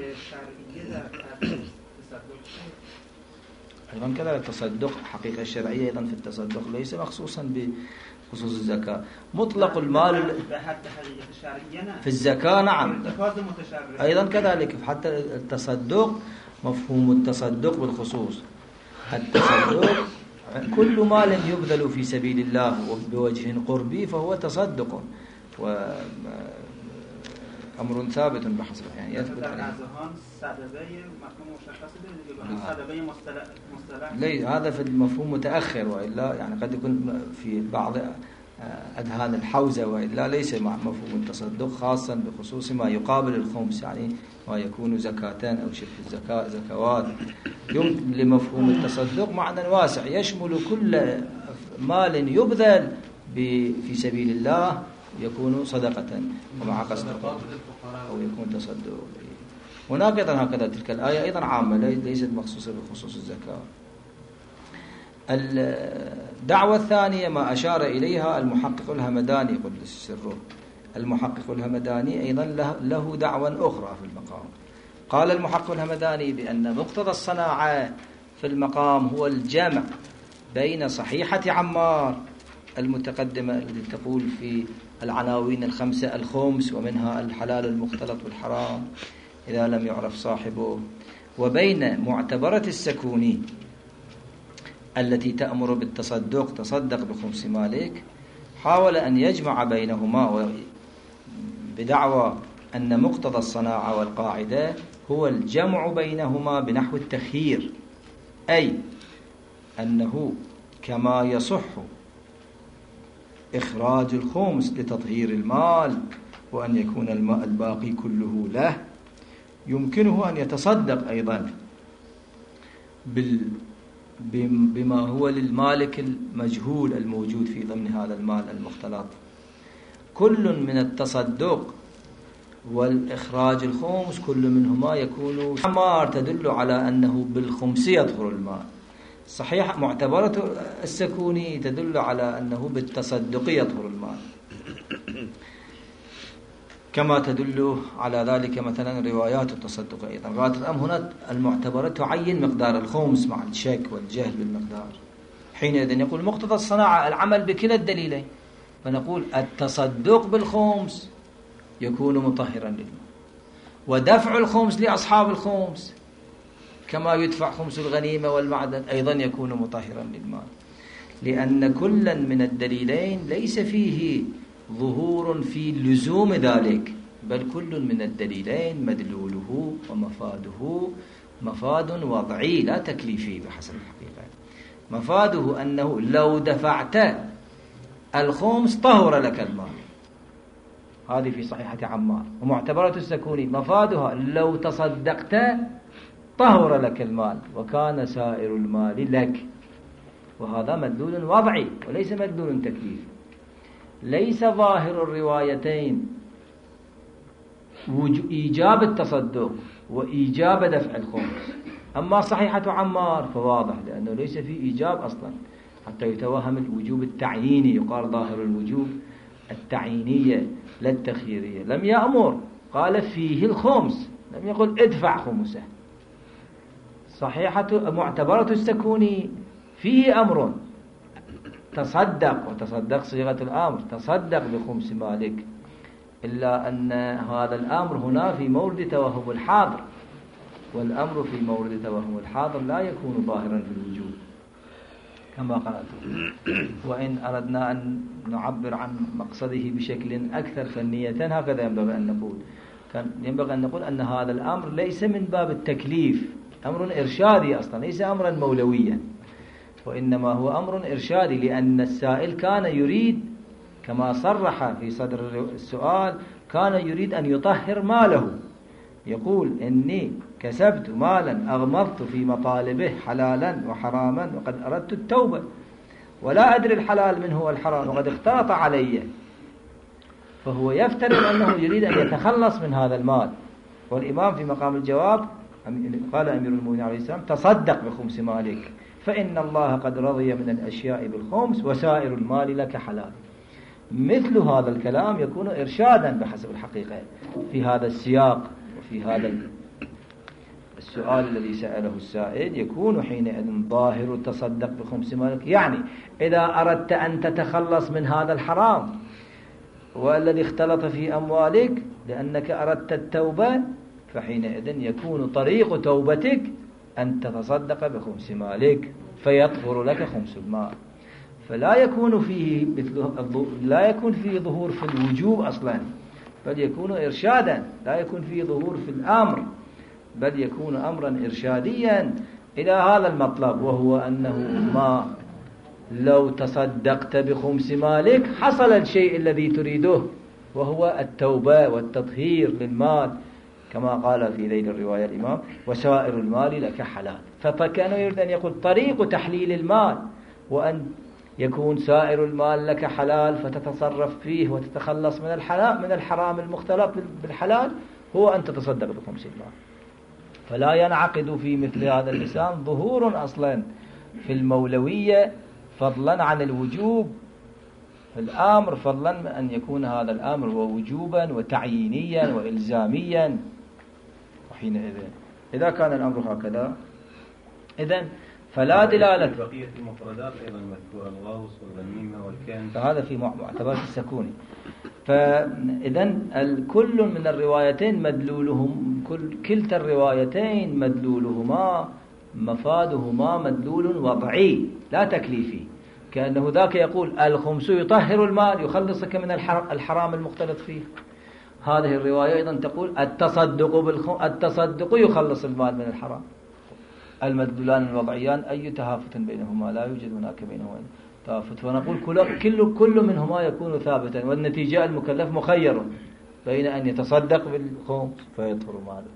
أيضا كذا التصدق، حقيقة الشرعية أيضا في التصدق ليس مخصوصا بخصوص الزكاة. مطلق المال في الزكاة نعم أيضا كذلك، حتى التصدق مفهوم التصدق بالخصوص. التصدق كل مال يبذل في سبيل الله بوجه قربي فهو تصدق، وأمر ثابت بحسب يعني يثبت عليه. ليس هذا في المفهوم متأخر، وإلا يعني قد يكون في بعض أذهان الحوزة، وإلا ليس مع مفهوم التصدق خاصا بخصوص ما يقابل الخمس، يعني ما يكون زكاتان أو شبه الزكاة زكوات. يمكن لمفهوم التصدق معنى واسع يشمل كل مال يبذل في سبيل الله يكون صدقة ومع قصد أو يكون تصدق. هناك أيضا هكذا تلك الآية أيضا عامة ليست مخصوصة بخصوص الزكاة. الدعوة الثانية ما أشار إليها المحقق الهمداني قدس سره. المحقق الهمداني أيضا له دعوة أخرى في المقام. قال المحقق الهمداني بأن مقتضى الصناعة في المقام هو الجمع بين صحيحة عمار المتقدمة التي تقول في العناوين الخمسة الخمس ومنها الحلال المختلط والحرام إذا لم يعرف صاحبه، وبين معتبرة السكوني التي تأمر بالتصدق تصدق بخمس مالك. حاول أن يجمع بينهما بدعوى أن مقتضى الصناعة والقاعدة هو الجمع بينهما بنحو التخيير، أي أنه كما يصح إخراج الخمس لتطهير المال وأن يكون الماء الباقي كله له، يمكنه أن يتصدق أيضا بما هو للمالك المجهول الموجود في ضمن هذا المال المختلط. كل من التصدق والإخراج الخمس كل منهما يكون عمار تدل على أنه بالخمس يطهر المال، صحيح معتبرة السكوني تدل على أنه بالتصدق يطهر المال، كما تدل على ذلك مثلا روايات التصدق أيضا. غاية الأمر هنا المعتبرة تعين مقدار الخمس مع الشك والجهل بالمقدار. حينئذ يقول مقتضى الصناعة العمل بكلا الدليلين، فنقول التصدق بالخمس يكون مطهرا للمال، ودفع الخمس لأصحاب الخمس كما يدفع خمس الغنيمة والمعدن أيضا يكون مطهرا للمال، لأن كلا من الدليلين ليس فيه ظهور في لزوم ذلك، بل كل من الدليلين مدلوله ومفاده مفاد وضعي لا تكليفي بحسب الحقيقة. مفاده أنه لو دفعت الخمس طهر لك المال، هذه في صحيحة عمار. ومعتبرة السكوني مفادها لو تصدقت طهر لك المال وكان سائر المال لك، وهذا مدلول وضعي وليس مدلول تكليفي. ليس ظاهر الروايتين إيجاب التصدق وإيجاب دفع الخمس، أما صحيحة عمار فواضح لأنه ليس في إيجاب أصلا حتى يتوهم الوجوب التعييني، يقال ظاهر الوجوب التعيينية لا التخييرية. لم يأمر، قال فيه الخمس، لم يقل ادفع خمسه. صحيحة معتبرة السكوني فيه أمر تصدق، وتصدق صيغة الأمر، تصدق بخمس مالك، إلا أن هذا الأمر هنا في مورد توهم الحاضر، والأمر في مورد توهم الحاضر لا يكون ظاهرا في الوجوب كما قالت. وإن أردنا أن نعبر عن مقصده بشكل أكثر فنية هكذا ينبغي أن نقول، كان ينبغي أن نقول أن هذا الأمر ليس من باب التكليف، أمر إرشادي أصلا، ليس أمرا مولويا، وإنما هو أمر إرشادي، لأن السائل كان يريد كما صرح في صدر السؤال كان يريد أن يطهر ماله، يقول إني كسبت مالا أغمضت في مطالبه حلالا وحراما وقد أردت التوبة ولا أدري الحلال منه والحرام وقد اختلط علي، فهو يفترض أنه يريد أن يتخلص من هذا المال. والإمام في مقام الجواب قال أمير المؤمنين عليه السلام تصدق بخمس مالك فإن الله قد رضي من الأشياء بالخمس وسائر المال لك حلال. مثل هذا الكلام يكون إرشادا بحسب الحقيقة في هذا السياق وفي هذا السؤال الذي سأله السائل، يكون حينئذ ظاهر تصدق بخمس مالك، يعني إذا أردت أن تتخلص من هذا الحرام والذي اختلط في أموالك لأنك أردت التوبة، فحينئذ يكون طريق توبتك أن تتصدق بخمس مالك فيطهر لك خمس المال. فلا يكون فيه مثل لا يكون فيه ظهور في الوجوب أصلا، بل يكون إرشادا، لا يكون فيه ظهور في الأمر، بل يكون أمرا إرشاديا إلى هذا المطلب، وهو أنه ما لو تصدقت بخمس مالك حصل الشيء الذي تريده، وهو التوبة والتطهير للمال كما قال في ذيل الرواية الإمام وسائر المال لك حلال. فكان يريد أن يقول طريق تحليل المال وأن يكون سائر المال لك حلال فتتصرف فيه وتتخلص من الحلال من الحرام المختلط بالحلال هو أن تتصدق بخمس المال. فلا ينعقد في مثل هذا اللسان ظهور أصلا في المولوية فضلا عن الوجوب في الأمر، فضلا أن يكون هذا الأمر ووجوبا وتعيينيا وإلزاميا. وحينئذ إذا كان الأمر هكذا إذن فلا دلالة. بقية المفردات أيضا مذكورة الغوص والغنيمة والكنز، فهذا في معتبرات السكوني. فإذن الكل من الروايتين مدلولهم كل كلتا الروايتين مدلولهما مفادهما مدلول وضعي لا تكليفي، كأنه ذاك يقول الخمس يطهر المال يخلصك من الحرام المختلط فيه، هذه الرواية أيضا تقول التصدق بالخمس التصدق يخلص المال من الحرام. المدلولان الوضعيان أي تهافت بينهما؟ لا يوجد هناك بينهما تهافت، فنقول كل كل كل منهما يكون ثابتا، والنتيجة المكلف مخير بين أن يتصدق بالخمس فيطهر ماله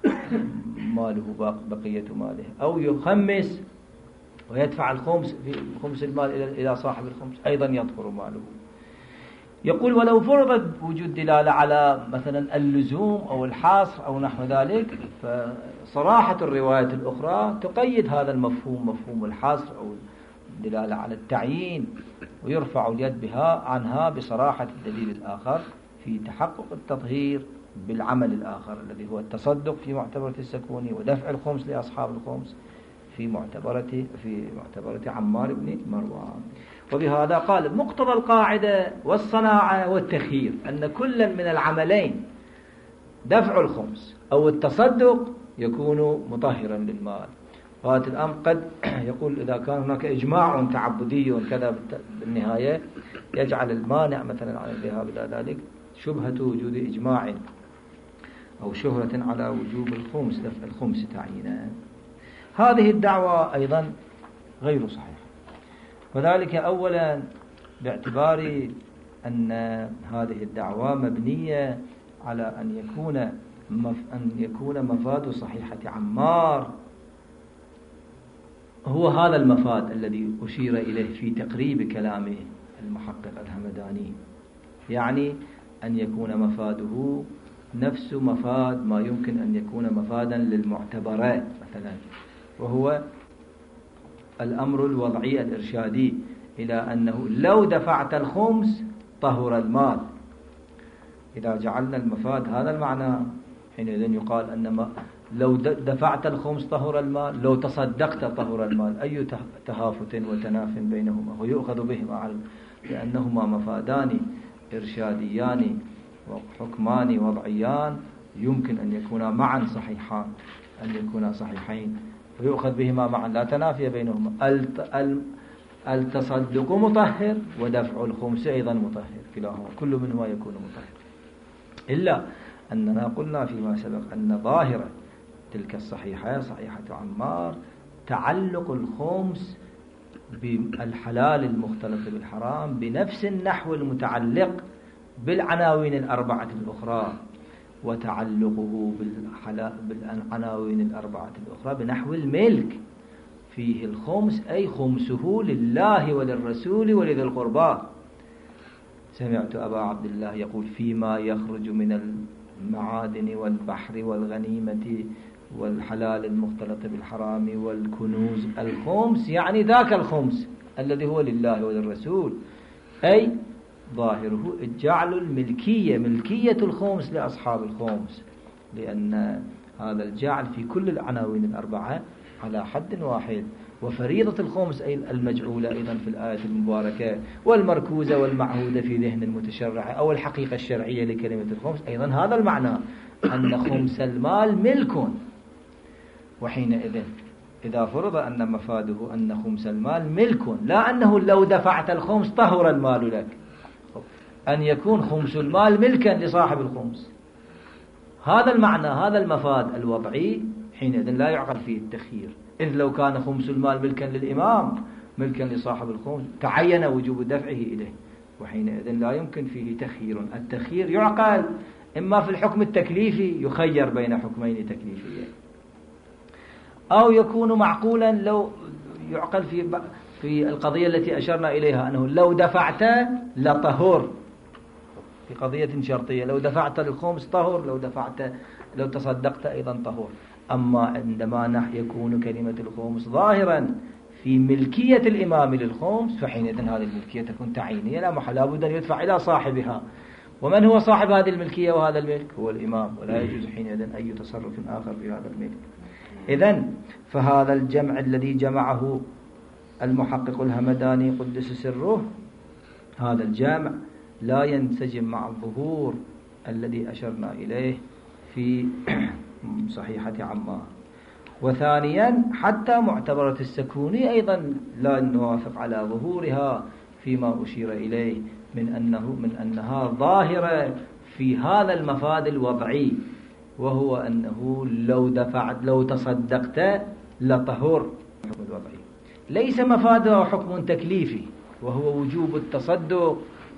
ماله بقية ماله، أو يخمس ويدفع الخمس في خمس المال إلى صاحب الخمس أيضا يطهر ماله. يقول ولو فرض وجود دلالة على مثلا اللزوم أو الحصر أو نحو ذلك، فصراحة الروايات الأخرى تقيد هذا المفهوم، مفهوم الحصر أو الدلالة على التعيين، ويرفع اليد بها عنها بصراحة الدليل الآخر في تحقق التطهير بالعمل الآخر الذي هو التصدق في معتبرة السكوني ودفع الخمس لأصحاب الخمس في معتبرة في معتبرة عمار بن مروان. وبهذا قال مقتضى القاعدة والصناعة والتخيير أن كلا من العملين دفع الخمس أو التصدق يكون مطهرا للمال. وهذا الأمر قد يقول إذا كان هناك إجماع تعبدي كذا بالنهاية يجعل المانع مثلا عن الذهاب إلى ذلك شبهة وجود إجماع أو شهرة على وجوب الخمس دفع الخمس تعيينا. هذه الدعوة أيضا غير صحيحة، وذلك أولا باعتبار أن هذه الدعوة مبنية على أن يكون أن يكون مفاد صحيحة عمار هو هذا المفاد الذي أشير إليه في تقريب كلامه المحقق الهمداني، يعني أن يكون مفاده نفس مفاد ما يمكن أن يكون مفادا للمعتبرات مثلا، وهو الأمر الوضعي الإرشادي إلى أنه لو دفعت الخمس طهر المال. إذا جعلنا المفاد هذا المعنى حينئذ يقال أن لو دفعت الخمس طهر المال، لو تصدقت طهر المال، أي تهافت وتناف بينهما، ويؤخذ بهما لأنهما مفادان إرشاديان وحكمان وضعيان يمكن أن يكونا معا صحيحان، أن يكونا صحيحين ويؤخذ بهما معا لا تنافي بينهما. التصدق مطهر ودفع الخمس أيضا مطهر، كلاهما كل منهما يكون مطهر، إلا أننا قلنا فيما سبق أن ظاهرة تلك الصحيحة صحيحة عمار تعلق الخمس بالحلال المختلط بالحرام بنفس النحو المتعلق بالعناوين الأربعة الأخرى، وتعلقه بالعناوين الأربعة الأخرى بنحو الملك، فيه الخمس أي خمسه لله وللرسول ولذي القربى. سمعت أبا عبد الله يقول فيما يخرج من المعادن والبحر والغنيمة والحلال المختلط بالحرام والكنوز الخمس، يعني ذاك الخمس الذي هو لله وللرسول، أي ظاهره جعل الملكية ملكية الخمس لأصحاب الخمس، لأن هذا الجعل في كل العناوين الأربعة على حد واحد. وفريضة الخمس أي المجعولة أيضا في الآية المباركة والمركوزة والمعهودة في ذهن المتشرع أو الحقيقة الشرعية لكلمة الخمس أيضا هذا المعنى أن خمس المال ملك. وحينئذ إذا فرض أن مفاده أن خمس المال ملك، لا أنه لو دفعت الخمس طهر المال لك، أن يكون خمس المال ملكا لصاحب الخمس، هذا المعنى هذا المفاد الوضعي، حينئذ لا يعقل فيه التخيير. إذ لو كان خمس المال ملكا للإمام ملكا لصاحب الخمس تعين وجوب دفعه إليه، وحينئذ لا يمكن فيه تخيير. التخيير يعقل إما في الحكم التكليفي يخير بين حكمين تكليفيين، أو يكون معقولا لو يعقل في في القضية التي أشرنا إليها أنه لو دفعت لطهور، في قضية شرطية لو دفعت للخمس طهور، لو دفعت لو تصدقت أيضا طهور. أما عندما يكون كلمة الخمس ظاهرا في ملكية الإمام للخمس فحينئذ هذه الملكية تكون تعيينية لا محل بد أن يدفع إلى صاحبها. ومن هو صاحب هذه الملكية وهذا الملك؟ هو الإمام، ولا يجوز حينئذ أي تصرف آخر في هذا الملك. إذن فهذا الجمع الذي جمعه المحقق الهمداني قدس سره، هذا الجمع لا ينسجم مع الظهور الذي أشرنا إليه في صحيحة عمار. وثانيا حتى معتبرة السكوني أيضا لا نوافق على ظهورها فيما أشير إليه من أنه من أنها ظاهرة في هذا المفاد الوضعي، وهو أنه لو دفعت لو تصدقت لطهور الحكم الوضعي، ليس مفاده حكم تكليفي وهو وجوب التصدق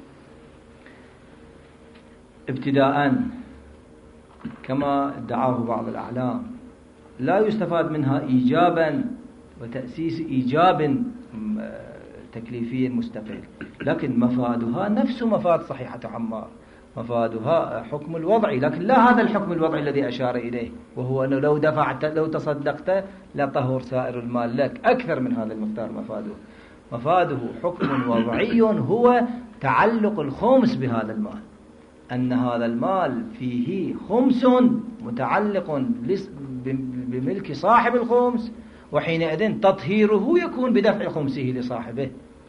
ابتداء كما ادعاه بعض الأعلام، لا يستفاد منها إيجابا وتأسيس إيجاب تكليفي مستقل، لكن مفادها نفس مفاد صحيحة عمار، مفادها حكم الوضعي، لكن لا هذا الحكم الوضعي الذي أشار إليه، وهو أنه لو دفعت لو تصدقت لطهر سائر المال لك، أكثر من هذا المقدار مفاده. مفاده حكم وضعي هو تعلق الخمس بهذا المال، أن هذا المال فيه خمس متعلق بملك صاحب الخمس، وحينئذ تطهيره يكون بدفع خمسه لصاحبه،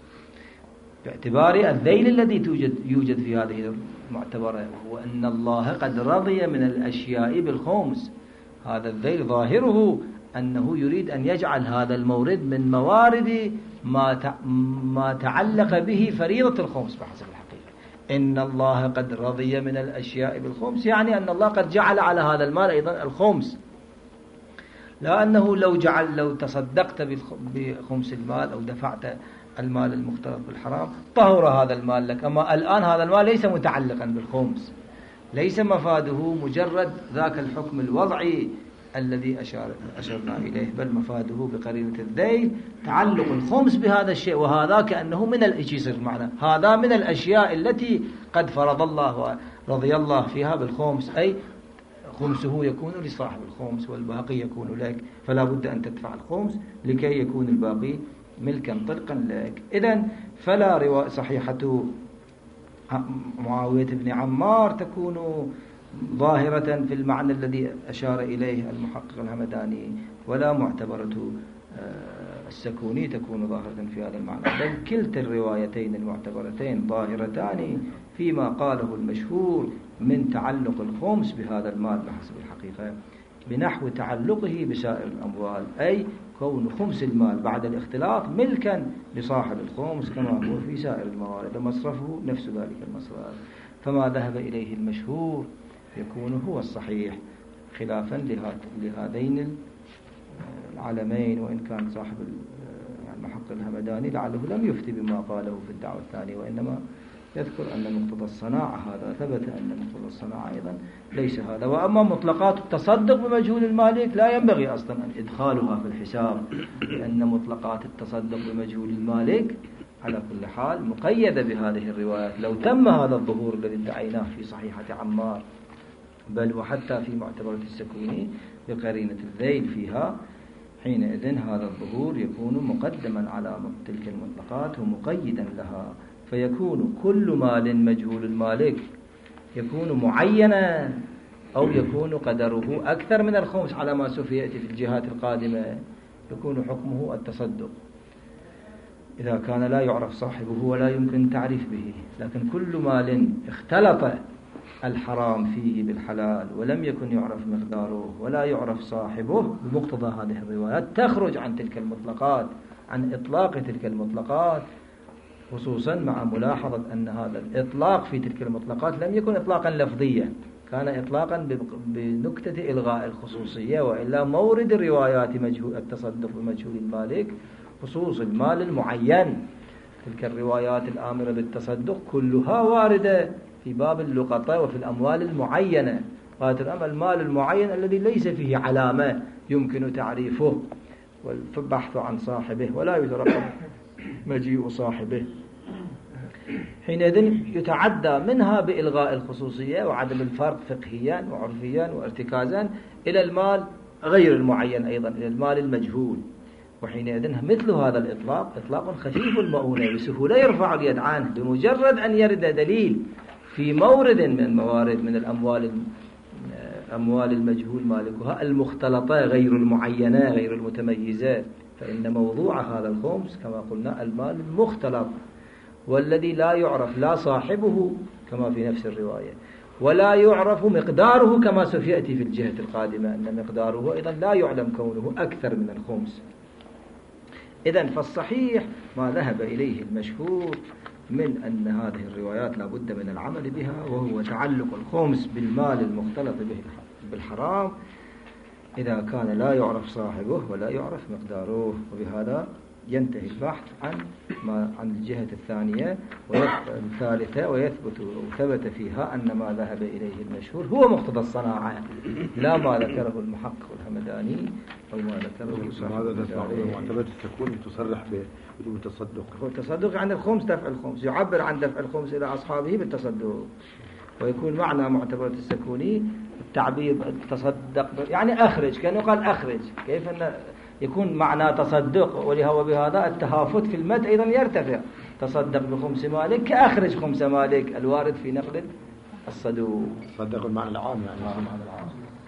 باعتبار الذيل الذي توجد يوجد في هذه المعتبرة، وأن الله قد رضي من الأشياء بالخمس. هذا الذيل ظاهره أنه يريد أن يجعل هذا المورد من موارد ما ما تعلق به فريضة الخمس بحسب الحقيقة. إن الله قد رضي من الأشياء بالخمس، يعني أن الله قد جعل على هذا المال أيضا الخمس، لا أنه لو جعل لو تصدقت بخمس المال أو دفعت المال المختلط بالحرام طهر هذا المال لك. أما الآن هذا المال ليس متعلقا بالخمس، ليس مفاده مجرد ذاك الحكم الوضعي الذي أشار أشرنا إليه، بل مفاده بقرينة الذيل تعلق الخمس بهذا الشيء، وهذا كأنه من الأشياء معنى هذا من الأشياء التي قد فرض الله ورضي الله فيها بالخمس، أي خمسه يكون لصاحب الخمس والباقي يكون لك، فلا بد أن تدفع الخمس لكي يكون الباقي ملكا طلقا لك. إذن فلا رواية صحيحة معاوية بن عمار تكون ظاهرة في المعنى الذي أشار إليه المحقق الهمداني، ولا معتبرة السكوني تكون ظاهرة في هذا المعنى، بل كلتا الروايتين المعتبرتين ظاهرتان فيما قاله المشهور من تعلق الخمس بهذا المال بحسب الحقيقة، بنحو تعلقه بسائر الأموال، أي كون خمس المال بعد الاختلاط ملكا لصاحب الخمس كما هو في سائر الموارد، ومصرفه نفس ذلك المصرف. فما ذهب إليه المشهور يكون هو الصحيح، خلافا لهذين العلمين، وإن كان صاحب المحقق الهمداني لعله لم يفتي بما قاله في الدعوة الثانية، وإنما يذكر أن مقتضى الصناعة هذا، ثبت أن مقتضى الصناعة أيضا ليس هذا. وأما مطلقات التصدق بمجهول المالك لا ينبغي أصلا أن إدخالها في الحساب، لأن مطلقات التصدق بمجهول المالك على كل حال مقيدة بهذه الروايات. لو تم هذا الظهور الذي ادعيناه في صحيحة عمار، بل وحتى في معتبرة السكوني بقرينة الذيل فيها، حينئذ هذا الظهور يكون مقدما على تلك المطلقات ومقيدا لها، فيكون كل مال مجهول المالك يكون معينا أو يكون قدره أكثر من الخمس على ما سوف يأتي في الجهات القادمة، يكون حكمه التصدق إذا كان لا يعرف صاحبه ولا يمكن تعريف به. لكن كل مال اختلط الحرام فيه بالحلال ولم يكن يعرف مقداره ولا يعرف صاحبه بمقتضى هذه الروايات تخرج عن تلك المطلقات، عن إطلاق تلك المطلقات، خصوصا مع ملاحظة أن هذا الإطلاق في تلك المطلقات لم يكن إطلاقا لفظيا، كان إطلاقا بنكتة إلغاء الخصوصية، وإلا مورد الروايات مجهول التصدق بمجهول المالك خصوص المال المعين. تلك الروايات الآمرة بالتصدق كلها واردة في باب اللقطة وفي الأموال المعينة، غاية الأمر المال المعين الذي ليس فيه علامة يمكن تعريفه والبحث عن صاحبه ولا يدرك مجيء صاحبه، حينئذ يتعدى منها بإلغاء الخصوصية وعدم الفرق فقهيا وعرفيا وارتكازا إلى المال غير المعين، أيضا إلى المال المجهول. وحينئذ مثل هذا الإطلاق إطلاق خفيف المؤونة بسهولة يرفع اليد عنه بمجرد أن يرد دليل في مورد من الموارد من الأموال أموال المجهول مالكها المختلطة غير المعينة غير المتميزة، فإن موضوع هذا الخمس كما قلنا المال المختلط، والذي لا يعرف لا صاحبه كما في نفس الرواية ولا يعرف مقداره كما سوف يأتي في الجهة القادمة، أن مقداره أيضا لا يعلم كونه أكثر من الخمس. إذن فالصحيح ما ذهب إليه المشهور من أن هذه الروايات لا بد من العمل بها، وهو تعلق الخمس بالمال المختلط به بالحرام إذا كان لا يعرف صاحبه ولا يعرف مقداره. وبهذا ينتهي البحث عن ما عن الجهة الثانية والثالثة، ويثبت وثبت فيها أن ما ذهب إليه المشهور هو مقتضى الصناعة، لا ما ذكره المحقق الهمداني أو ما ذكره صاحب الدارين. معتبرة السكون تصرح بدون التصدق، هو التصدق عن الخمس، دفع الخمس، يعبر عن دفع الخمس إلى أصحابه بالتصدق، ويكون معنى معتبرة السكوني التعبير التصدق يعني أخرج، كأنه قال أخرج، كيف أن يكون معنى تصدق، ولهو بهذا التهافت في المد أيضا يرتفع، تصدق بخمس مالك كأخرج خمس مالك الوارد في نقل الصدوق. تصدق المعنى العام يعني. المعنى العام.